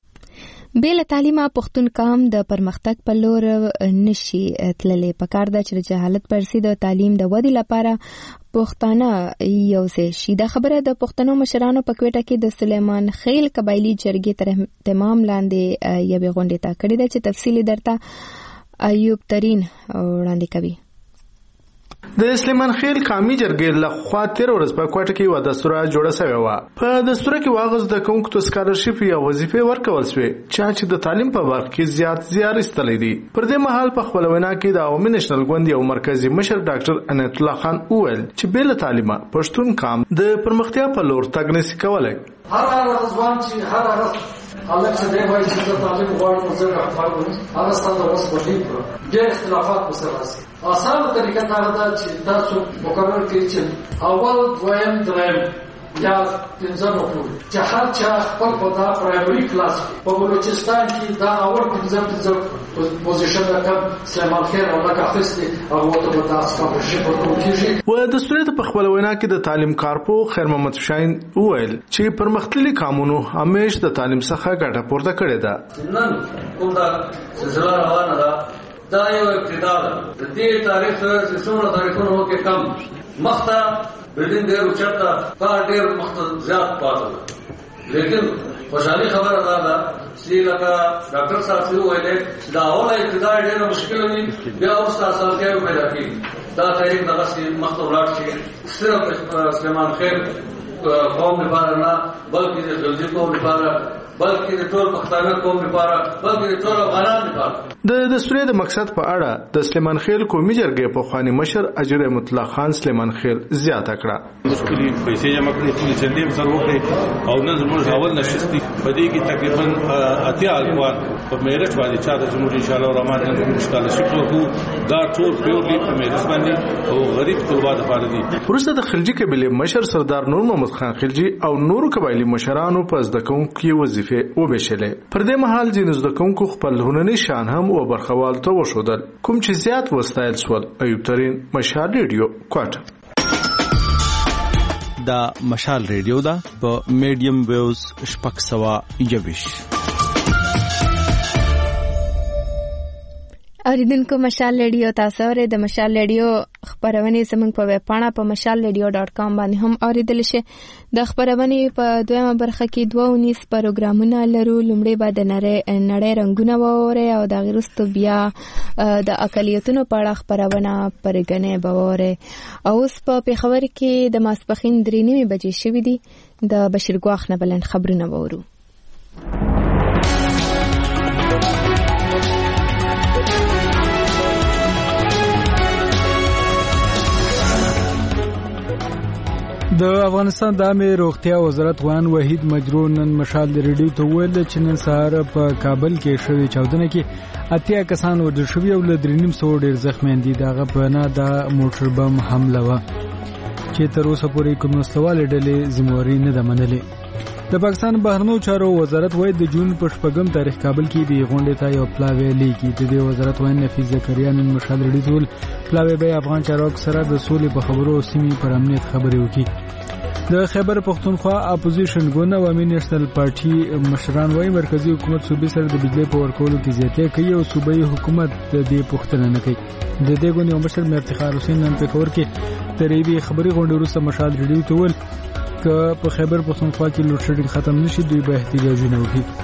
بیل تعلیمه پښتون قام د پرمختګ په لور نشي تللی. پکار ده چې جهالت پرسي د تعلیم د ودی لپاره پښتانه یو څه شي. دا خبره د پښتنو مشرانو په کوټه کې د سلیمان خیل قبایلی جرګې تر اهتمام لاندې یوې غونډې ته کړې ده چې تفصیلی درته ایوب ترین وړاندې کوي. د سلیمان خیل قومي جرګې له خوا 13 ورځ په کوټه کې و دستور جوړه شوی و. په دستور کې واغز د کومک تو سکالرشپ یا وظیفه ورکول شوې چې د تعلیم په برخه کې زیات زیار استلې دي. پر دې مهال په خپل وینا کې د عوامي نېشنل ګوند یو مرکزی مشر ډاکټر انیت الله خان وویل چې بل تعلیمه پښتون قام د پرمختیا په لور تګ نشي کولای. هر ځوان چې هر الله چې دی وایي چې د تعلیم غواړي په ځای راځي هغه ستاسو اوس په دې پر ډېر اختلافات مسلسل آسانه طریقه دا ده چې تاسو مقرر کړئ چې اول دویم دریم یا پنځم پورې چې هر چا خپل په دا پرایمري کلاس په بلوچستان کې دا اول پنځم پوزیشن راکړ سلیمان خیل او لکه اخیستي او ته په تاسو سکالرشپ ورکول کېږي. و د سوري په خپل وینا کې د تعلیم کارپو خیر محمد شاهین وویل چې پرمختللي قانونو همیش د تعلیم څخه ګټه پورته کړې ده. نن کوم دا سلسله روانه ده دا یو ابتدا ده. د دې تاریخ چې څومره تاریخونه وکړي کم مخته بلډینګ ډېر اوچته کار ډېر مخته زیات پاتې ده. لیکن خوشحالي خبره دا ده چې لکه ډاکټر صاحب ویلي دا اوله ابتدا ډېره مشکل وي بیا اوس اسانتیاوې پیدا کېږي. دا تاریخ دغسې مخته ولاړ شي صرف سلیمان خیل قوم لپاره نه بلکې د غلجي قوم لپاره بلکې د ټول پښتانه قوم لپاره بلکې د ټول افغانانو لپاره. د دستوري د مقصد په اړه د سلیمان خیل قومي جرګې په خواني مشر اجر مطلق خان سلیمان خیل زیاته کړه. مشکلي پیسې جمع کړې خپل چندې سره وکړي او نن زموږ اول نشستي په دې کې تقریبا اتیا الوان په میرټ باندې چې د زموږ ان شاء الله الرحمن نن سکالرشپ ورکو. دا ټول پیورلی په میرټ باندې او غریب طلبه لپاره دي. وروسته د خلجي قبیله مشر سردار نور محمد خان خلجي او نورو قبایلی مشرانو په زده کوونکو وظیفه وبشلې. پر دې مهال ځینې زده کوونکو خپل هنري شان هم و برخوال ته وښودل کوم چې زیات وستایل سول. ایوب ترین، مشال ریډیو، کوټه. دا مشال ریډیو دا په میډیم ویوز 621. اوریدونکو مشال ریډیو تاسو اورئ. د مشال ریډیو خبرونه زموږ په ویب پاڼه په mashalradio.com باندې هم اوریدل شي. د خبرونه په دویمه برخه کې 219 پروګرامونه لرو. لومړی به د نړۍ رنگونه ووري او د غیرستو بیا د اقلیتونو په اړه خبرونه پرګنې بووري. او اوس په پیښور کې د ماسپخین 3:30 بجې شوې دي. د بشیر ګواخ نه بلند خبرونه وورو. د افغانستان د عامه روغتیا وزارت وان وحید مجرور نن مشال ریډیو ته ویل چې نن سهار په کابل کې شوې چاودنه کې 80 کسان وژل شوي او له 350 ډیر زخمیان دي. دغه په نه د موټر بم حمله و چې تر اوسه پورې کوم مسلواله ډلې ذمہواری نه ده منلې. د پاکستان بهرنیو چارو وزارت وایي د جون په 8 تاریخ کابل کې د غونډې ته یو پلاوی لیکي. د دې وزارت وایي نفیس زکریا نن مشال ریډیو پلاوی به افغان چارواکو سره د سولې په خبرو او سیمې پر امنیت خبرې وکړي. د خیبر پختونخوا اپوزیشن ګوند او نېشنل پارټي مشران وایي مرکزی حکومت صوبې سره د بجلی په ورکولو کې زیاتې کوي او صوبایي حکومت د دې پوښتنه نه کوي. د دې ګوند یو مشر میر افتخار حسین نن په کور کې تریبي خبري غونډه وروسته مشال ریډیو ته ویل که په خیبر پختونخوا کې لوډ شیډینګ ختم نشي دوی به احتجاجونه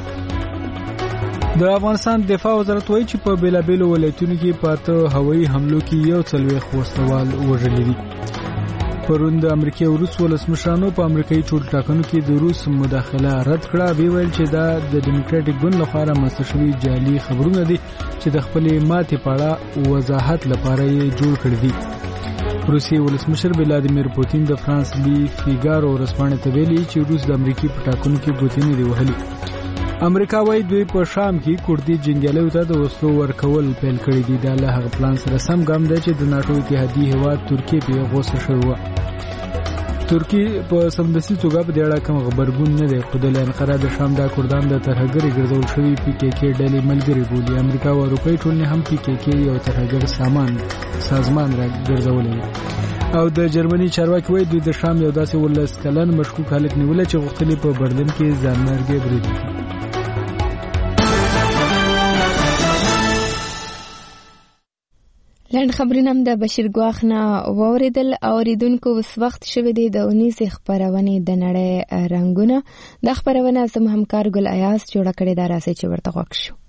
وکړي. د افغانستان دفاع وزارت وایي چې په بیلابیلو ولایتونو کې پاته هوایي حملو کې یو څلوېښت وسلوال وژل دي. پرون د امریکای او روس ولسمشرانو په امریکایي ټولټاکنو کې د روس مداخله رد کړه. وی ویل چې دا د ډیموکراټیک ګوند لخوا رامنځته شوي جعلي خبرونه دي چې د خپلې ماتې په اړه وضاحت لپاره یې جوړ کړي دي. روسي ولسمشر ولادیمیر پوتین د فرانس لی فیګارو ورځپاڼې ته ویلي چې روس د امریکای په ټاکنو کې ګوتې نه وهلي. امریکا وايي دوی په شام کې کوردي جنگیالیو ته د وسلو ورکول پیل کړی دي. دا له هغه پلان سره سم ګام دی چې د ناتو اتحادیې هیواد ترکیه په غوسه شوی و. ترکیه په سمدستي توګه په دې اړه کوم خبرګون نه دی. خو د انقره د شام د کردان د ترهګرۍ ګرځول شوی پی کې کې ډلې ملګری بولي. امریکا او اروپای ټولنې هم پی کې کې یو ترهګر سازمان را ګرځولې. او د جرمني چارواکي وایي دوی د شام یو داسې 12 کلن مشکوک هلک نیولې چې غوښتلې په برلین کې ځانمرګي برید وکړي. لنډ خبرونه د بشیر ګواخ نه واوریدل. اوریدونکو وس وخت شوه دی د 19 خبرونه د نړۍ رنگونه. د خبرونه زم همکار ګل ایاز جوړ کړی دا راځي چې ورته غوښ شو.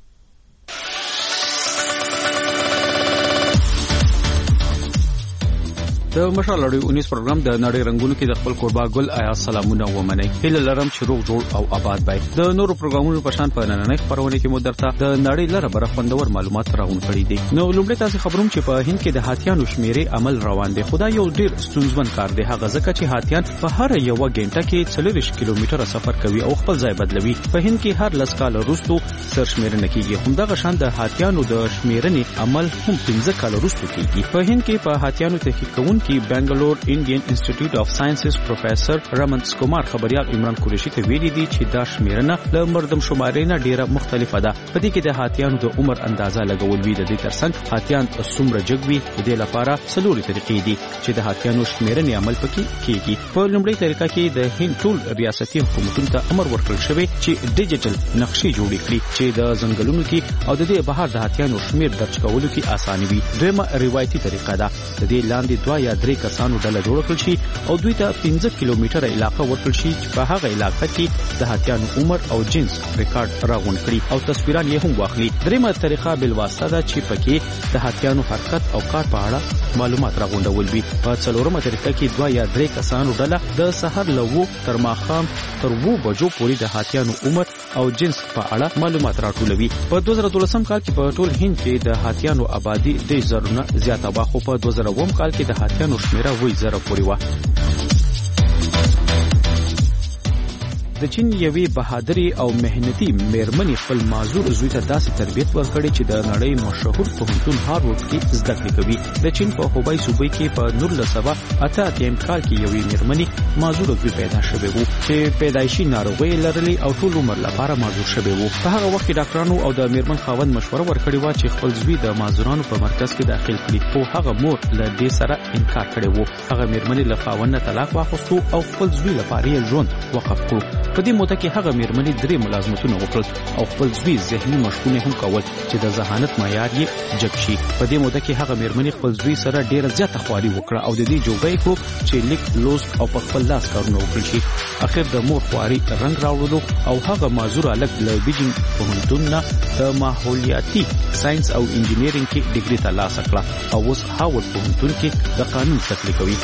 د مشال ریډیو 19 پروګرام د نړۍ رنگونو کې د خپل قربا ګل آیا سلامونه ومنئ. هله لرم چې روغ جوړ او آباد وي. د نورو پروګرامونو په شان په نننۍ خبرونه کې مو درته د نړۍ لره بر خوندور معلومات راغون کړي دي. نو لومړی تاسو خبروم چې په هند کې د هاتیانو شمیرې عمل روان دي. خدای یو ډیر ستونزمن کار دی. هغه ځکه چې هاتیان په هر یو غنټه کې 40 کیلومتره سفر کوي او خپل ځای بدلوي. په هند کې هر لس کال وروسته سرشمیرنه کیږي. همدغه شان د هاتیانو د شمیرنې عمل هم 15 کال وروسته کیږي. په هند کې په هاتیانو تحقیق کوونکي بنگلور انډین انسټیټیوټ اف ساينسز پروفیسور رمنس کومار خبريال عمران قریشي ته ویلي دي چې دا شمیرنه له مردم شمارې نه ډیره مختلفه ده. په دې کې د هاتیانو د عمر اندازه لګول وی د دې ترڅنګ هاتیان څومره جګوي د دې لپاره څلوري طریقې دي چې د هاتیانو شمیرنې عمل پکې کیږي. په لومړی طریقه کې د هند ټول ریاستي حکومتونو ته امر ورکړل شوی چې ډیجیټل نقشې جوړې کړي چې د ځنګلونو کې او د دې بهر د هاتیانو شمیر درج کولو کې اساني وي. دویمه روایتي طریقه ده. د دې لاندې 2 یا 3 کسانو ډله جوړ کړل شي او دوی ته 15 کیلومتره علاقه ورکړل شي چې په هغه علاقه کې د هاتیانو عمر او جنس ریکارډ راغون کړي او تصویران یې هم واخلي. دریمه طریقه بل واسطه ده چې پکې د هاتیانو حرکت او کار په اړه معلومات راغونډول وي. په څلورمه طریقه کې 2 یا 3 کسانو ډله د سحر له تر ماښام تر 2 بجو پورې د هاتیانو عمر او جنس په اړه معلومات راټولوي. په 2013 کال کې په ټول هند کې د هاتیانو آبادی د زرونه زیاته واخو. په 2009 کال کې د هاتیانو شمیره وې زره پورې و. د چین یوې بهادرې او مهنتي میرمنې خپل معذور زوی ته داسې تربیت ورکړې چې د نړۍ مشهور پوهنتون هاروارډ کې زده کړې کوي. د چین په هوبای صوبې کې په 1988 کال کې یوې میرمنې معذور زوی پیدا شوی و چې پیدایشي ناروغي لرلې او ټول عمر لپاره معذور شوی و. په هغه وخت کې ډاکټرانو او د میرمن خاوند مشوره ورکړې و چې خپل زوی د معذورانو په مرکز کې داخل کړي، خو هغه مور له دې سره انکار کړی و. هغه میرمنې له خاوند طلاق واخیستو او خپل زوی لپاره یې ژوند وقف کړو. په دې موده کې هغه میرمنې 3 ملازمتونه وکړل او خپل زوی ذهني مشقونه هم کول چې د ذهانت معیار یې جګ شي. په دې موده کې هغه میرمنې خپل زوی سره ډیره زیاته خواري وکړه او د دې جوګۍ کو چې لیک لوست او په خپل لاس کارونه وکړي شي. اخر د مور خواري رنگ راوړلو او هغه معذور الګ له بیجینګ پوهنتون نه د ماحولیاتي ساينس او انجینیرینګ کې ډیګري ترلاسه کړه او اوس هاوارډ پوهنتون کې د قانون تدریس کوي.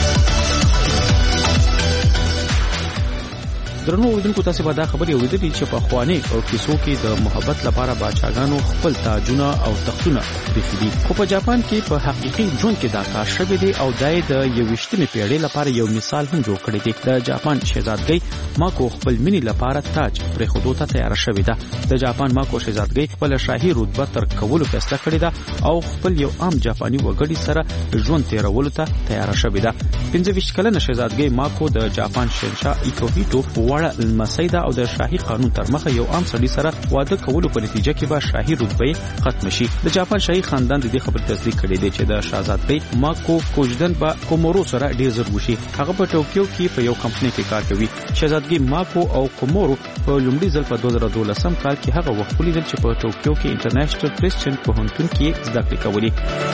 درنو اوریدونکو، تاسو به دا خبرې اوریدلې چې په خواني او کیسو کې د محبت لپاره باچاګانو خپل تاجونه او تختونه پریښي، خو په جاپان کې په حقيقي ژوند کې دا کار شوی دی او دای د 21مې پیړۍ لپاره یو مثال هم جوړ کړی دی. د جاپان شهزادګۍ ماکو خپل مینې لپاره تاج پرېښودو ته تیار شوې ده. د جاپان ماکو شهزادګۍ خپل شاهي رتبه تر کولو فیصله کړې ده او خپل یو عام جاپاني وګړي سره ژوند تیرولو ته تیار شوې ده. 25 کلنه شهزادګۍ ماکو د جاپان شهنشاه ایکوهیټو وړه لمسۍ ده او د شاهي قانون تر مخه یو عام سړي سره واده کولو په نتیجه کې به شاهي رتبه ختم شي. د جاپان شاهي خاندان د دې خبرې تصدیق کړې ده چې د شاهزادګۍ ماکو کوژدن به کومورو سره ډیر زر وشي. هغه په ټوکیو کې په یو کمپنۍ کې کار کوي. شاهزادګۍ ماکو او کومورو په لومړي ځل په 2012 کال کې هغه وخت ولیدل چې په ټوکیو کې انټرنیشنل کرسچن پوهنتون کې زده کړې کولې.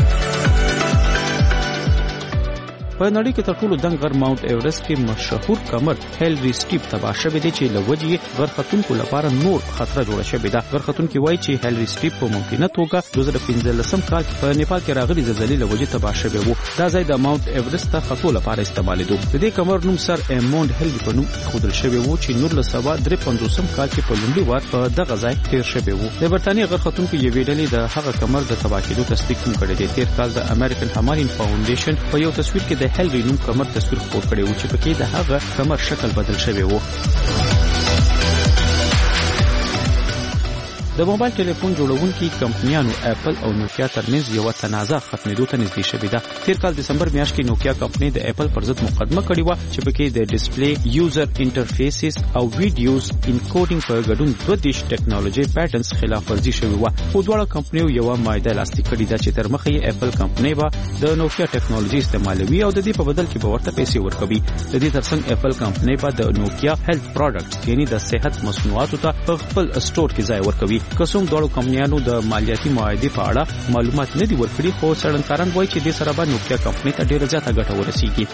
په نړۍ کې تر ټولو دنګ غر ماونټ ایورست کې مشهور کمر هیلری سټیپ تباه شوی دی چې لوجې غر ختونکو لپاره نور خطر جوړ شوی دی. غر ختونکو وایي چې هیلری سټیپ په ممکنه توګه 2015 کال کې په نیپال کې راغلي زلزلې لوجې تباه شوی وو. دا ځای د ماونټ ایورست ته خطو لپاره استعمالېدو. د دې کمر نوم سر ایموند هیلری په نوم خودل شوی وو چې 1953 کال کې په لومړي وار په دغه ځای تیر شوی وو. د برتانیې غر ختونکو یوې ډلې د هغه کمر د تباه کېدو تصدیق هم کړی دی. تیر کال د امریکن همارین فاونډیشن په یو تصویر کې د هیلری نوم کمر تصویر خپور کړی و چې پکې د هغه کمر شکل بدل شوی و. د موبایل ټلیفون جوړونکي کمپنیانو اپل او نوکیا ترمنځ یو تنازع ختمېدو ته نږدې شوې ده. تیر کال دسمبر میاشت کې نوکیا کمپنۍ د اپل پر ضد مقدمه کړې و چې پکې د ډسپلی، یوزر انټرفیسز او ویډیوز انکوډینګ په ګډون 22 ټیکنالوژي پیټنټس خلاف ورزي شوې و. خو دواړه کمپنیو یو معاهده لاسلیک کړې ده چې تر مخه یې اپل کمپنۍ به د نوکیا ټیکنالوژي استعمالوي او د دې په بدل کې به ورته پیسې ورکوي. د دې ترڅنګ اپل کمپنۍ به د نوکیا هیلث پروډکټس یعنی د صحت مصنوعاتو ته په خپل سٹور کې ځای ورکوي. کوم دوه کمپنیانو د مالیاتي معاهده په اړه معلومات نه دي ورکړي، خو څېړنکاران وایي چې د سره به نوکیا کمپنۍ ته ډیره زیاته ګټه ورسیږي.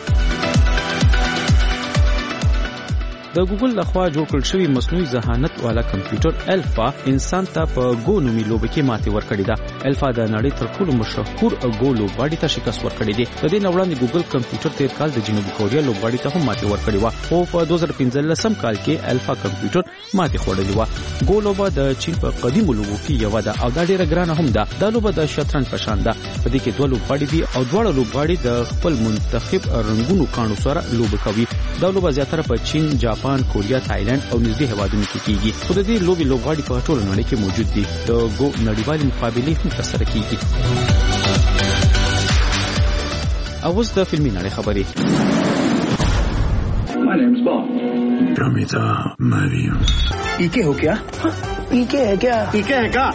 د ګوګل لخوا جوړ کړل شوی مصنوعي ذهانت والا کمپیوټر الفا انسان ته په گو نومي لوبه کې ماتې ورکړې ده. الفا د نړۍ تر ټولو مشهور گو لوبغاړي ته شکست ورکړی دی. د دې وړاندې ګوګل کمپیوټر تیر کال د جنوبي کوریا لوبغاړي ته هم ماتې ورکړې و، خو په 2015 کال کې الفا کمپیوټر ماتې خوړلې و. گو لوبه د چین په قدیمو لوبو کې یو ده او دا ډیره ګرانه هم ده. دا لوبه د شطرنج په شان ده. په دې کې دوه لوبغاړي دي او دواړه لوبغاړي د خپل منتخب رنگونو کانو سره لوبه کوي. دا لوبه زیاتره په چین، جاپان، کوریا، تایلند او نږدې هیوادونو کې کیږي. خو د دې لوبې لوبغاړي په ټوله نړۍ کې موجود دي. د گو نړیوالې مقابلې هم ترسره کیږي. اوس د فلمي نړۍ خبرې. My name's Bob. Ramita Mariam. पीके हो क्या? पीके है क्या? पीके है क्या?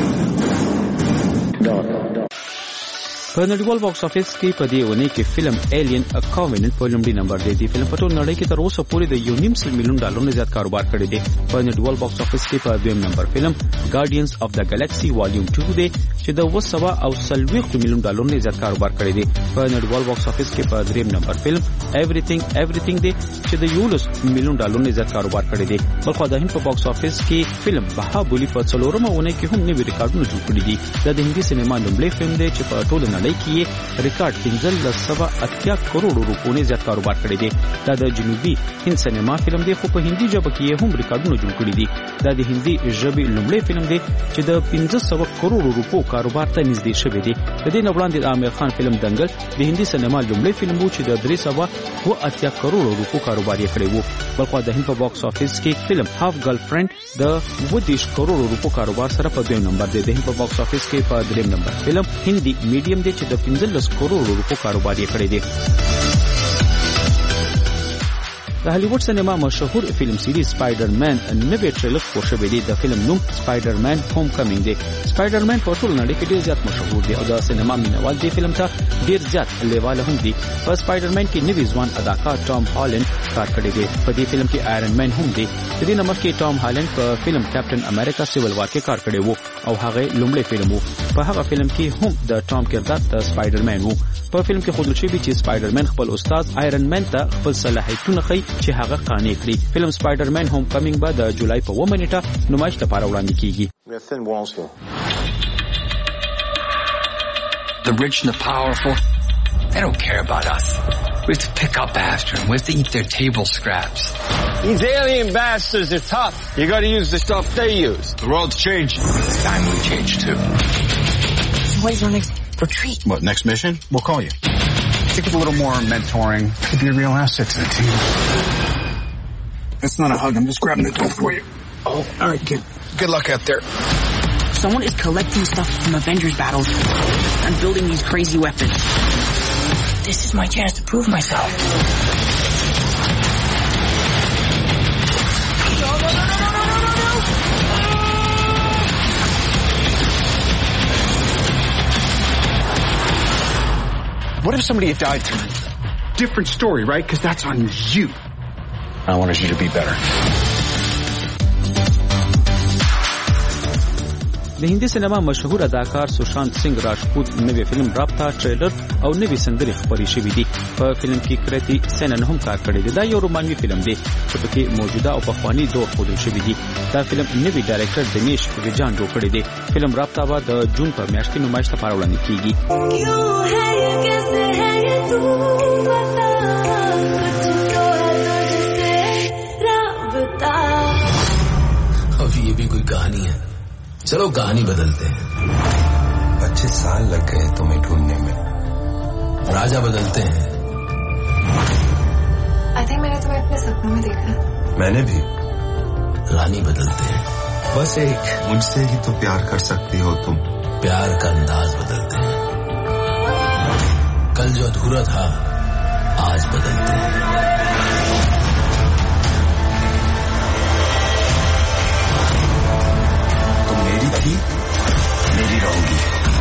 په نړیوال باکس افیس کې په دې ونې کې فلم ایلین ا کاویننټ په لومړي نمبر دی. فلم په ټول نړۍ کې تر اوسه پورې د $1.5 ملیون زیات کاروبار کړی دی. په نړیوال باکس افیس کې په دویم نمبر فلم ګارډینز اف د ګالاکسي والیوم 2 دی چې د $140 ملیون زیات کاروبار کړی دی. په نړیوال باکس افیس کې په دریم نمبر فلم ایوریثینګ دی چې د $11 ملیون زیات کاروبار کړی دی. بلخو د هند په باکس افیس کې فلم بهابلی په څلورمه ونې کې هم نوي ریکارډونه جوړ کړي دي. د هندي سینما لومړی فلم دی چې په ټول نړۍ لړۍ کې ریکارډ 1580 کروڑ روپو نه زیات کاروبار کړی دی. دا د جنوبي هند سینما فلم دی خو په هندي ژبه کې هم ریکارډونه جوړ کړی دي. دا د هندي ژبې لومړی فلم دی چې د 1500 کروڑ روپو کاروبار ته نږدې شوی دی. د دې نه وړاندې د عامر خان فلم دنګل د هندي سینما لومړی فلم و چې د 380 کروڑ روپو کاروبار یې کړی و. بلخو د هند په باکس افیس کې فلم هاف ګرل فرند د 20 کروڑ روپو کاروبار سره په دویم نمبر دی. د هند په باکس افیس کې په دریم نمبر فلم هندي میډیم دی چې د 15 کروڑ روپو کاروبار یې کړی دی. د هالیوډ سینما مشهور فلم سیریز سپایډرمن نوې ټریلر خپور شوی دی. د فلم نوم سپایډرمن هوم کمینګ دی. سپایډرمن په ټول نړۍ کې ډیر زیات مشهور دی او د سینما مینوال دی فلم ته ډیر زیات لیواله هم دی. په سپایډرمن کې نوې ځوان اداکار ټام هالند کار کړی دی. په دې فلم کې آیرن مین هم دی. د دې نمبر کې ټام هالند په فلم کیپټن امریکا سیول وار کې کار کړی وو او هغه لومړی فلم وو. په هغه فلم کې هم د ټام کردار د سپایډرمن وو. په فلم کې ښودل شوی چې سپایډرمن خپل استاد آیرن مین ته خپل صلاحیتونه ښيي چې هغه قانع کړي. فلم سپایډرمن هوم کمینګ به د جولای په 1 نیټه نمایش لپاره وړاندې کیږي. The rich and the powerful, they don't care about us. We have to pick up after them. We have to eat their table scraps. These alien bastards are tough. You got to use the stuff they use. The world's changing. It's time we change too. What is our next retreat? What, next mission? We'll call you. I think with a little more mentoring could be a real asset to the team. That's not a hug. I'm just grabbing the door for you. Oh, all right, kid. Good luck out there. Someone is collecting stuff from Avengers battles and building these crazy weapons. This is my chance to prove myself. What if somebody had died tonight? Different story, right? Because that's on you. I wanted you to be better. د هندي سینما مشهور اداکار سوشانت سنگ راجپوت نوې فلم رابطه ټریلر او نوې سندرې خبرې شوې دي. په فلم کې کرتی سینن هم کار کړی دی. دا یو رومانوي فلم دی چې پکې موجوده او پخوانی دور ښودل شوی دی. دا فلم نوې ډایرکټر دنیش ویجان جوړ کړی دی. فلم رابطه به د جون په میاشت کې نمایش لپاره وړاندې کیږي. अब ये भी कोई कहानी है. चलो कहानी बदलते हैं. 25 साल लग गए तुम्हें ढूंढने में. राजा बदलते हैं. I think मैंने तुम्हें अपने सपनों में देखा. मैंने भी. रानी बदलते हैं. बस एक. मुझसे ही तो प्यार कर सकती हो तुम. प्यार का अंदाज बदलते हैं. कल जो अधूरा था आज बदलते हैं. थी मेरी रहोगी.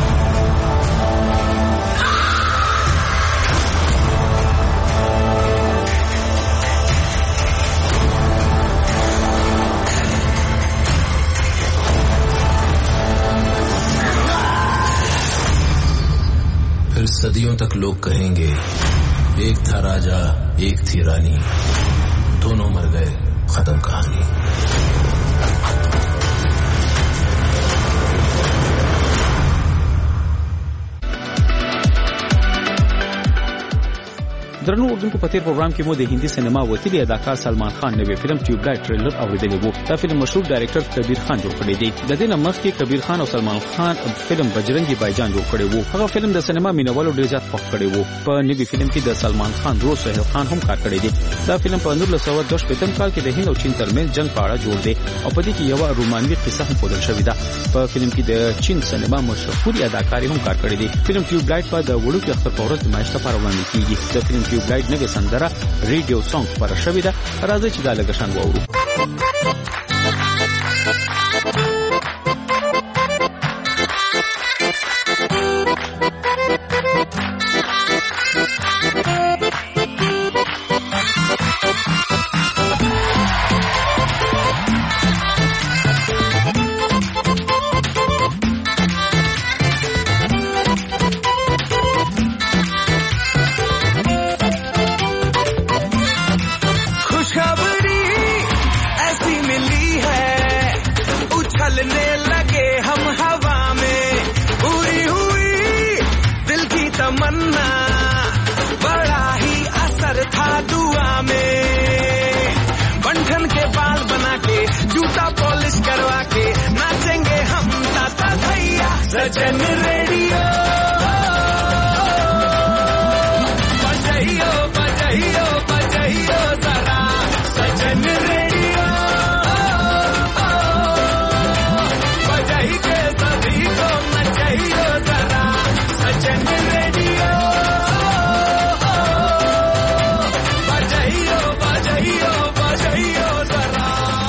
फिर सदियों तक लोग कहेंगे एक था राजा एक थी रानी, दोनों मर गए, खत्म कहानी. درنو اردوونکو په تیر پروګرام کې مو د هندي سینما وتیلی اداکار سلمان خان نوې فلم ټیوبلایټ ټریلر اوریدلی وو. دا فلم مشهور ډایرکټر کبیر خان جوړ کړی دی. د دې نه مخکې کبیر خان او سلمان خان فلم بجرنگی بایجان جوړ کړی وو. هغه فلم د سینما مینوالو ډیر زیات خوښ کړی وو. په نوې فلم کې د سلمان خان ورور سهیل خان هم کار کړی دی. دا فلم په 1912 کال کې د هند او چین ترمنځ جنگ په اړه جوړ دی او په دې کې یو رومانوي قصه هم ښودل شوې ده. په فلم کې د چین سینما مشهور اداکار هم کار کړی دی. فلم ټیوبلایټ په د وړوکي اختر په ورځ د نمایش لپاره وړاندې کیږي. د فلم ټیوبلایټ نوې سندره ریډیو سانګ پر شوې ده. راځي چې دا لګښان وورو. लगे हम हवा में उड़ी हुई दिल की सजन रेडियो बजाइयो बजाइयो बजाइयो जरा सजन रेडियो बजाई के सभी को मचाइयो जरा सजन रेडियो बजाइयो बजाइयो बजाइयो जरा।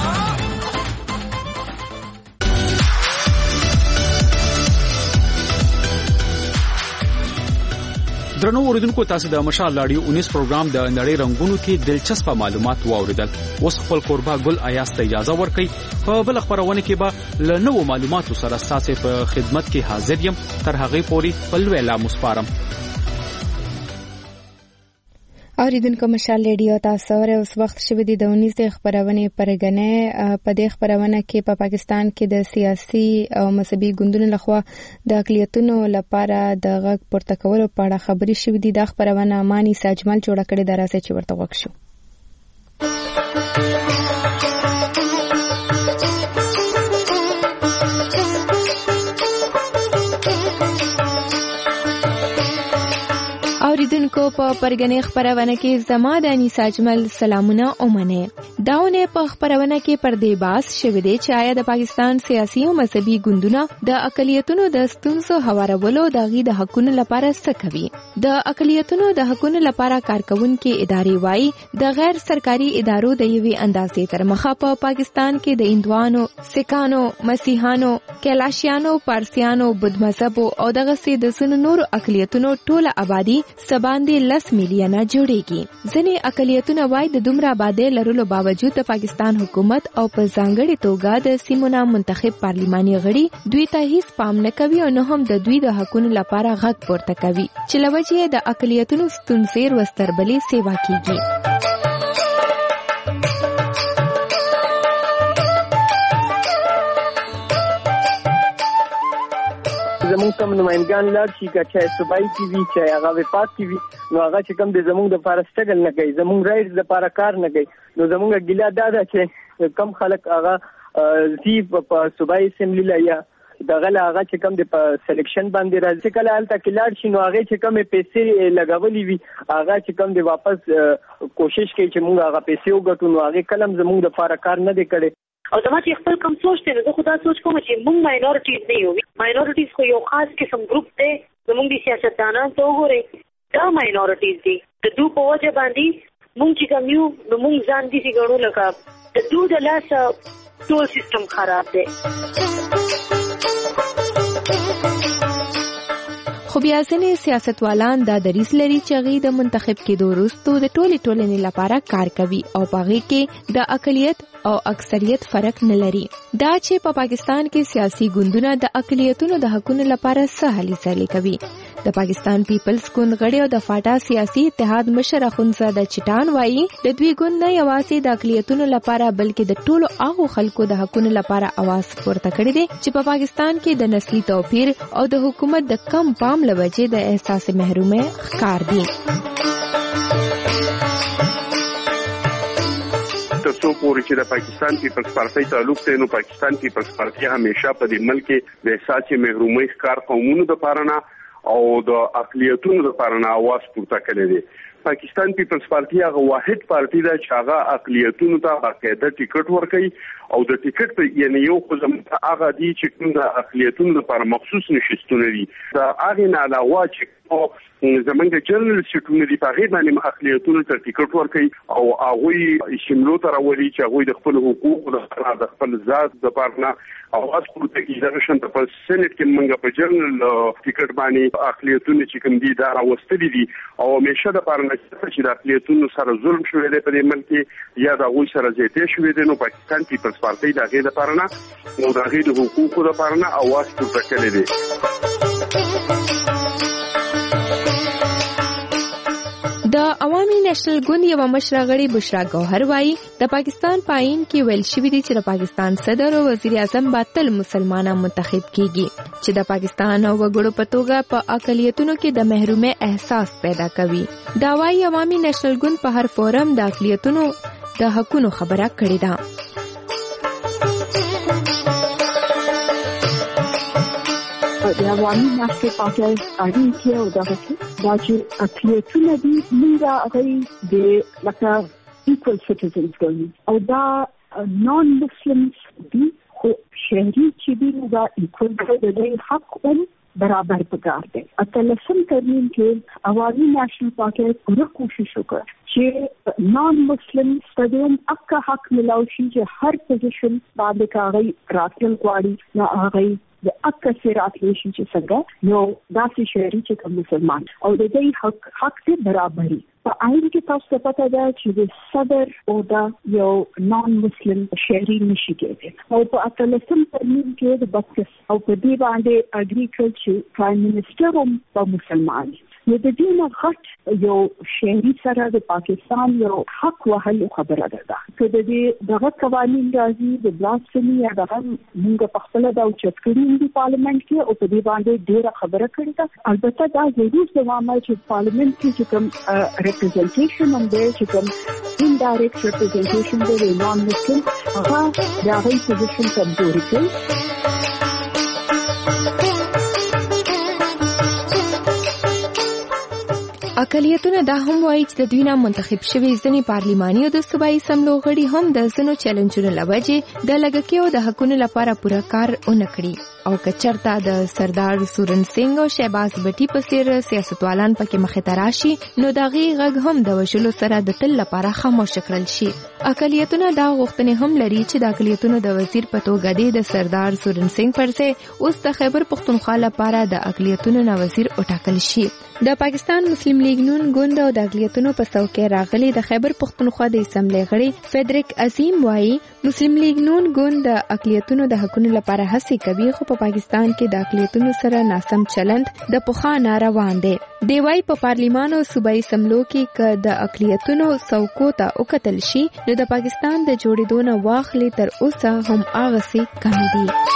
درنو اوریدونکو تاسو د مشال رادیو 19 پروګرام د نړۍ رنگونو کې دلچسپ معلومات واوریدل. اوس خپل قربا ګل ایاس ته اجازه ورکړئ. په بل خبرونه کې به له نوو معلوماتو سره تاسو په خدمت کې حاضر یم. تر هغه پورې بل ویلا مسپارم. اوریدونکو مشال ریډیو تاسو سره اوس وخت شوه د 19 خبرونه پرګنې په دې خبرونه کې په پاکستان کې د سیاسي او مذهبي ګوندونو لخوا د اقلیتونو لپاره د غږ پورته کولو په اړه خبري شوې دي. د خبرونه مانی ساجمل جوړ کړي دراسه چې ورته وښو. اوریدونکو په پرګنې خبرونه کې زما د انیسا اجمل سلامونه اومنه. داونه په خبرونه کې پر دې باس شوې دي چې آیا د پاکستان سیاسي او مذهبي ګوندونه د اقلیتونو د ستونزو هوارولو د غي د حقونو لپاره څه کوي. د اقلیتونو د حقونو لپاره کارکونکو ادارې وایي د غیر سرکاري ادارو د یوې اندازې تر مخه په پاکستان کې د هندوانو، سکانو، مسیحانو، کیلاشیانو، پارسیانو، بودھ مذهب او دغه سي د سن نور اقلیتونو ټوله آبادی سباندې 10 میلیونه جوړيږي. ځنې اقلیتونه وایي د دومره آبادی لرلو باوجود د پاکستان حکومت او په ځانګړي توګه د سیمونو منتخب پارلماني غړي دوی ته هیڅ پام نه کوي او نه هم د دوی د حقونو لپاره غږ پورته کوي چې لوجه د اقلیتونو ستونزې وستربلې سیوا کیږي. زمونږ کوم نمائندګان لاړ شي که چا صوبایي کې وي چې هغه وفات کې وي نو هغه چې کوم د زمونږ د لپاره سټرګل نه کوي، زمونږ رایټس د لپاره کار نه کوي، نو زمونږ ګیله دا ده چې کم خلک هغه زی په صوبایي اسمبلی لا یا دغه هغه چې کوم د سلیکشن باندې راځي کله الته کې لاړ شي نو هغه چې کوم پیسې لګولې وي هغه چې کوم د واپس کوشش کوي چې موږ هغه پیسې وګټو نو هغه کلم زمونږ د لپاره کار نه دی کړی. او زما چې خپل کوم سوچ ته زه خدا سوچ کوم چې موږ ماینورټیز نه یو، ماینورټیز خو یو خاص قسم ګروپ دی زموږ د سیاستدانانو ته وګورئ دا ماینورټیز دي د دوی په وجه باندې موږ چې کوم یو نو موږ ځان دي چې ګڼو لکه د دوی د لاس ټول سیستم خراب دی. خو بیا ځینې سیاستوالان دا دریځ لري چې هغوی د منتخب کېدو وروسته د ټولې ټولنې لپاره کار کوي او په هغې کې د اقلیت او اکثریت فرق نه لري. دا چې په پاکستان کې سیاسي ګوندونه د اقلیتونو د حقونو لپاره څه هلې ځلې کوي. د پاکستان پیپلز ګوند غړي او د فاټا سیاسي اتحاد مشر اخوندزاده چټان وایي د دوی ګوند نه یوازې د اقلیتونو لپاره بلکې د ټولو هغو خلکو د حقونو لپاره اواز پورته کړی دی چې په پاکستان کې د نسلي توپیر او د حکومت د کم پام له وجې د احساس محرومۍ ښکار دي. ترڅو پورې چې د پاکستان پیپلز پارټي تعلق ته نو پاکستان پیپلز پارټي همیشه په دې ملک کې د احساس محرومۍ ښکار قومونو د پاره او د اقلیتونو لپاره आवाज پورته کړی دی. پاکستان پیپلز پارټي هغه واحد پارټي ده چې هغه اقلیتونو ته باقاعده ټیکټ ورکوي او د ټیکټ یعنی یو خو زموږ هغه دی چې کوم د اقلیتونو لپاره مخصوص نشستونه دي دا هغه نه علاوه چې زمونږ جنرال سیټونه دي په غیر باندې اقلیتونو ته ټیکټ ورکوي او هغه شملو تر ولي چې هغه د خپل حقوق او د خپل ذات د پاره اواز پورته کوي. دا شنت په سېنات کې موږ په جنرال ټیکټ باندې اقلیتونو چې کوم دي دا راوستلي دي او همیشه د پاره چې د اقلیتونو سره ظلم شوی دی په دې ملک یا د هغوی سره زیاتې شوی دی نو پاکستان پیپلز پارټي د هغې لپاره نه او د هغې د حقوقو لپاره نه اواز پورته کړی دی. د عوامي نېشنل ګوند یو مشره غړي بشرا ګوهر وایي د پاکستان پاین کې ویل شوی دی چې د پاکستان صدر او وزیر اعظم به تل مسلمانان منتخب کیږي چې د پاکستان او وګړو په توګه په اقلیتونو کې د محرومۍ احساس پیدا کوي. دا وایي عوامي نېشنل ګوند په هر فورم د اقلیتونو د حقونو خبره کړې ده. د عوامي ناشته پاکه اړین کې او دا چې اقلیتونه دي موږ هغه د لکه equal citizens ګڼو او دا non Muslims دي خو شهري چې دي دا equal د حق برابر پکار دی. اتلسم ترمیم کې عوامي ناشنل پارټي پوره کوشش وکړ چې نان مسلم ستدوم اکه حق ملاوي چې هر پوزیشن باندې کاغی راتل غواړي نه هغه د اکه سرات لشي چې څنګه نو داسې شهري چې کوم مسلمان او د دې حق ته برابرۍ په آئین کې تاسو ته پته ده چې د صدر او دا یو نان مسلم شهري نشي کېږي او په اتلسم ترمیم کې د بکس او په دې باندې اګریکلچر پرایم منسٹر هم په مسلمان نو د دې نه غټ یو شهري سره د پاکستان یو حق وهلو خبره ده چې د دې دغه قوانين راځي د بلاسفمي یا دغه موږ په خپل دا اوچت کړی دی پارلیمنت کې او په دې باندې ډیره خبره کړې ده. البته دا ضرور زموږ چې پارلیمنت کې کوم representation on there چې کوم indirect representation دی نان مسلم هغه د هغه پوزیشن کمزوري کوي. اقلیتونه دا هم وایي چې د دوی نه منتخب شوي ځینې پارلماني او د صوبایي اسمبلو غړي هم د ځینو چیلنجونو له وجې د لږکیو د حقونو لپاره پوره کار ونه کړي او که چېرته د سردار سورن سنګ او شهباز بټي په څېر سیاستوالان پکې مخې ته راشي نو د هغې غږ هم د وژلو سره د تل لپاره خاموشه کړل شي. اقلیتونه دا غوښتنې هم لري چې د اقلیتونو د وزیر په توګه د سردار سورن سنګ پر ځای اوس د خیبر پښتونخوا لپاره د اقلیتونو نه وزیر وټاکل شي. د پاکستان مسلم لیگ نون ګوند او د اقلیتونو په څوکۍ راغلي د خیبر پښتونخوا د اسمبلی غړي فیدریک عظیم وایي مسلم لیگ نون ګوند د اقلیتونو د حقونو لپاره هڅې کوي خو په پاکستان کې د اقلیتونو سره ناسم چلند د پخوا نه روان دی. دی وایي په پارلیمان او صوبایي اسمبلو کې که د اقلیتونو څوکو ته وکتل شي نو د پاکستان د جوړېدو نه واخلي تر اوسه هم هغسې کم دي.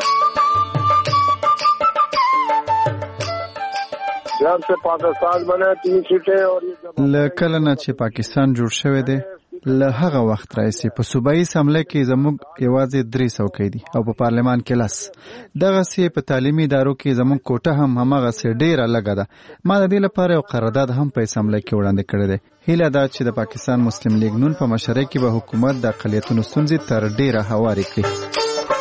لکله نه چې پاکستان جوړ شوی دی له هغه وخت راځي په صوبایي اسمبلی کې زموږ یوازې 3 څوکۍ دي او په پارلمان کې 10. دغه سي په تعلیمي ادارو کې زموږ کوټه هم همغه سي ډیره لګه ده. ما د دې لپاره یو قرارداد هم په اسمبلی کې وړاندې کړی دی. هیله ده چې د پاکستان مسلم لیگ نون په مشرۍ کې به حکومت د اقلیتونو ستونزې تر ډیره هواري کړي.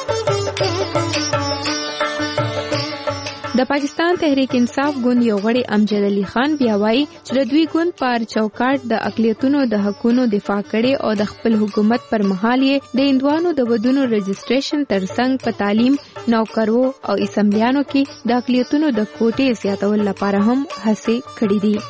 د پاکستان تحریک انصاف ګوند یو غړي امجد علي خان بیا وایي چې د دوی ګوند پر چوکاټ د اقلیتونو د حقونو دفاع کړي او د خپل حکومت پر مهال یې د هندوانو د ودونو رجسټریشن ترڅنګ په تعلیم نوکرو او اسمبلیانو کې د اقلیتونو د کوټې زیاتول لپاره هم هڅې کړې دي.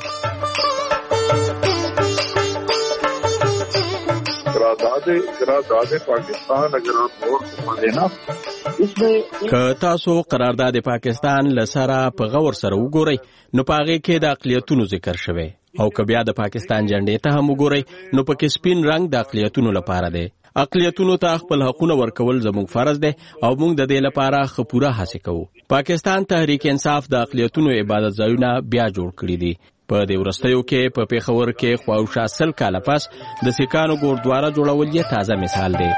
قرارداد پاکستان اگر آپ غور فرمائیں نا که تاسو قرارداد پاکستان لسره په غور سره وګورئ نو پاغه کې د اقلیتونو ذکر شوی او که بیا د پاکستان جنډې ته هم وګورئ نو پکې سپین رنگ د اقلیتونو لپاره دی. اقلیتونو ته خپل حقونه ورکول زموږ فرض دی او موږ د دې لپاره خپوره هڅه کوو. پاکستان تحریک انصاف د اقلیتونو عبادت ځایونه بیا جوړ کړي دي. په دې ورستیو کې په پیښور کې خواوشا 100 کاله پس د سکانو ګوردواره جوړول یې تازه مثال دی.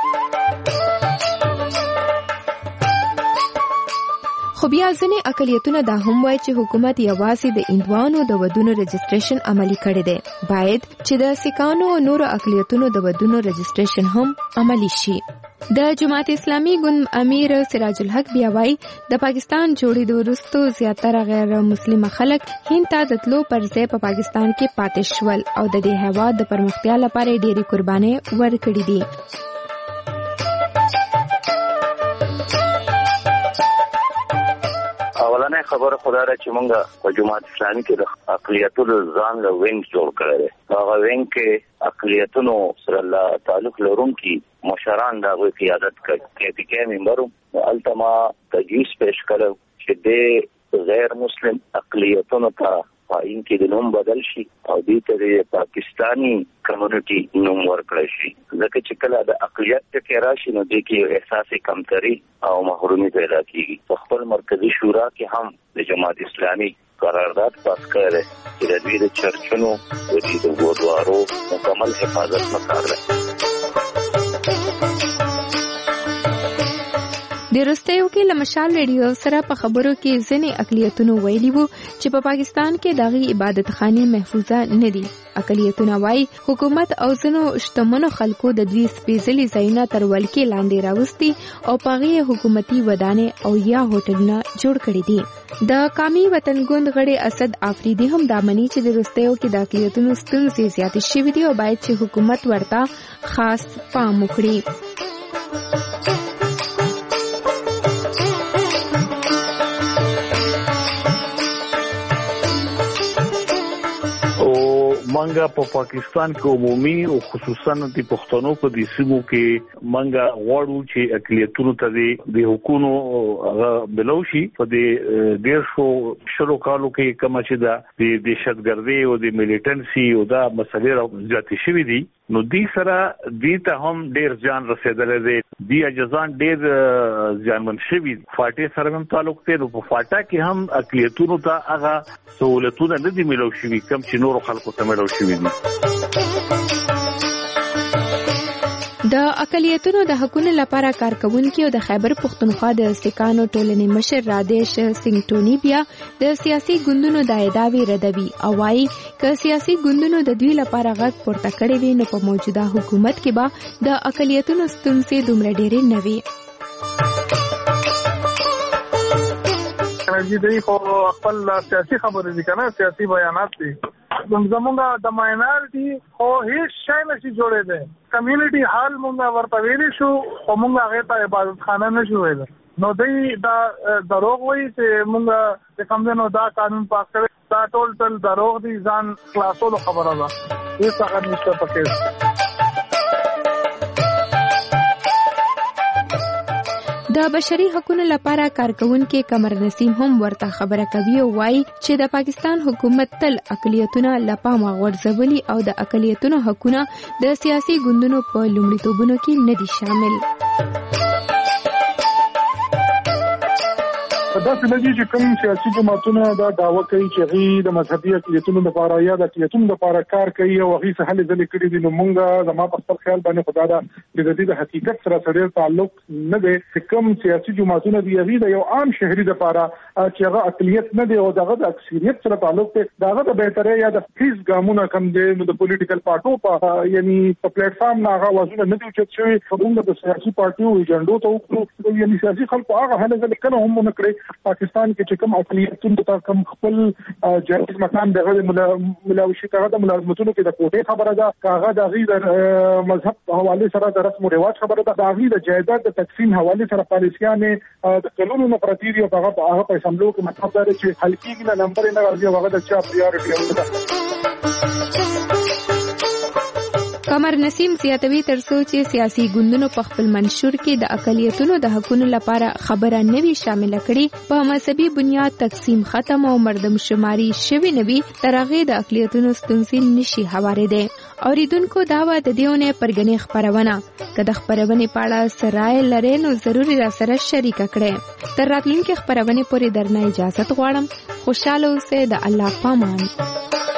خو بیا ځینې اقلیتونه دا هم وایي چې حکومت یوازې د هندوانو د ودونو رجسټریشن عملي کړی دی. باید چې د سکانو او نورو اقلیتونو د ودونو رجسټریشن هم عملي شي. د جماعت اسلامي ګوند امیر سراج الحق بیا وایي د پاکستان جوړېدو وروسته زیاتره غیر مسلمه خلک هند ته د تلو پر ځای په پاکستان کې پاتې شول او د دې هېواد د پرمختیا لپاره ډېرې قربانۍ ورکړې دي. اولنې خبره خدا را چې مونږ په جماعت اسلامي کې د اقلیتونو ځان له وینګ جوړ کړی دی. هغه وینګ کې اقلیتونو سره تعلق لرونکي مشران د هغوی قیادت کوي. کې ممبرو هلته ما تجویز پیش کړی چې د غیر مسلم اقلیتونو ته پاین کې د نوم بدل شي او دې ته د پاکستانی کمیونټي نوم ورکړی شي. ځکه چې کله د اقلیت ټکی راشي نو دې کې یو احساس کمتري او محرومي پیدا کیږي. په خپل مرکزی شورا کې هم د جماعت اسلامي قرارداد پاس کړی چې د دوی د چرچونو د دوی د ګوردوارو مکمل حفاظت پکار دی. د وروستیو کې له مشال ریډیو سره په خبرو کې ځینې اقلیتونو ویلي وو چې په پاکستان کې دغه عبادت خانې محفوظه نه دي. اقلیتونه وايي حکومت او ځینو شتمنو خلکو د دوی سپېڅلي ځایونه تر ولکې لاندې راوستي او په هغې حکومتي ودانې او یا هوټلونه جوړ کړي دي. د قامي وطن ګوند غړي اسد آفریدي هم دا مني چې د وروستیو کې د اقلیتونو ستونزې زیاتې شوي دي او باید چې حکومت ورته خاص پام وکړي. منګه په پاکستان کې عمومي او خصوصا د پښتنو په دې سیمو کې منګه غواړو چې اقلیتونو ته د حکومت بلوشي په دې ډیر شلو کالو کې کوم چې د دهشتګردي او د میلیټنسي او دا مسلې زیاتې شوې دي. نو دې سره دې ته هم ډیر ځان رسیدلې دي. دی اجزان ډیر ځانمن شوي. فاټي سره هم تعلق دی. نو په فاټا کې هم اقلیتونو ته هغه سہولتونه نه دي ملو شوي کوم چې نور خلکو ته ملو شوي دي. د اقلیتونو د حقوقو لپاره کارکونکي او د خیبر پختونخوا د سکانو ټولنې مشر رادیش سنگټونی بیا د سیاسي ګوندونو د ادعاوی ردوي او وايي چې سیاسي ګوندونو د دوی لپاره غږ پورته کړی وي نو په موجوده حکومت کې به د اقلیتونو ستونزې دومره ډېرې نه وي. دی خو خپل سیاسي خبرې دي کنه سیاسي بیانات دي. زمونږ د ماینارټي خو هیڅ شی نشي جوړېدی. کمیونټي حال مونږ ورته ویلی شو او مونږ هغې ته عبادت خانه نشو ویلی. نو دی دا دروغ وایي چې مونږ د کوم نو دا قانون پاس کړی. دا ټول دروغ دي. ځان خلاصولو خبره ده. هیڅ هغه نشته پکې. د بشري حقوقو لپاره کارکونکي قمر نسیم هم ورته خبره کوي او وايي چې د پاکستان حکومت تل اقلیتونه لپاره غورځولي او د اقلیتونو حقوقونه د سیاسي ګوندونو په لومړیتوبونو کې نه دي شامل. دا څنګه چې کوم سیاسي جماعتونه دا دعوه کوي چې هغه د مذهبي اقلیتونو لپاره یا د اقلیتونو لپاره کار کوي او هغه څه هلې ځلې کړي دي. نو مونږه زما په خپل خیال باندې خدای دا د دې حقیقت سره سره تعلق نه دی چې کوم سیاسي جماعتونه دی هغه د یو عام شهري لپاره چې هغه اقلیت نه دی او دغه د اکثریت سره تعلق دی. داغه د بهتره یا د فیس ګامونه کم دی. نو د پولیټیکل پارټو په یعنی په پلیټ فارم نه هغه وازونه نه دي چې شوی خبرونه د سیاسي پارټیو ایجنډو ته وکړو. یعنی سیاسي خلکو هغه هلې ځلې کله هم نه کړی. پاکستان کې چې کوم اقلیتونو ته کوم خپل جایز مکان دغه ملاوي کاغه د ملازمتونو کې د کوټې خبره ده. کاغه د غیر مذهب حواله سره د رسم او رواج خبره ده. د غیر د جایداد د تقسیم حواله سره پالیسیانه د قانونونو پرتیری او هغه په سملو کې مطلب دا چې حلقي نه نمبر نه راځي هغه د چا پریورټي ده. قمر نسیم زیاتوي ترڅو چې سیاسي ګوندونو په خپل منشور کې د اقلیتونو د حقوقو لپاره خبره نوي شامل کړي. په مذهبي بنیاد تقسیم ختم او مردم شماري شوی نوي ترغه د اقلیتونو ستونزې نشي هوارېده. اوریدونکو دا و د دیونه پرګنې خبرونه کله خبرونه پاړه سرای لري نو ضروري را سره شریک کړي. تر راتلونکي خبرونه پورې درنه اجازه غواړم. خوشاله اوسئ. د الله پامان.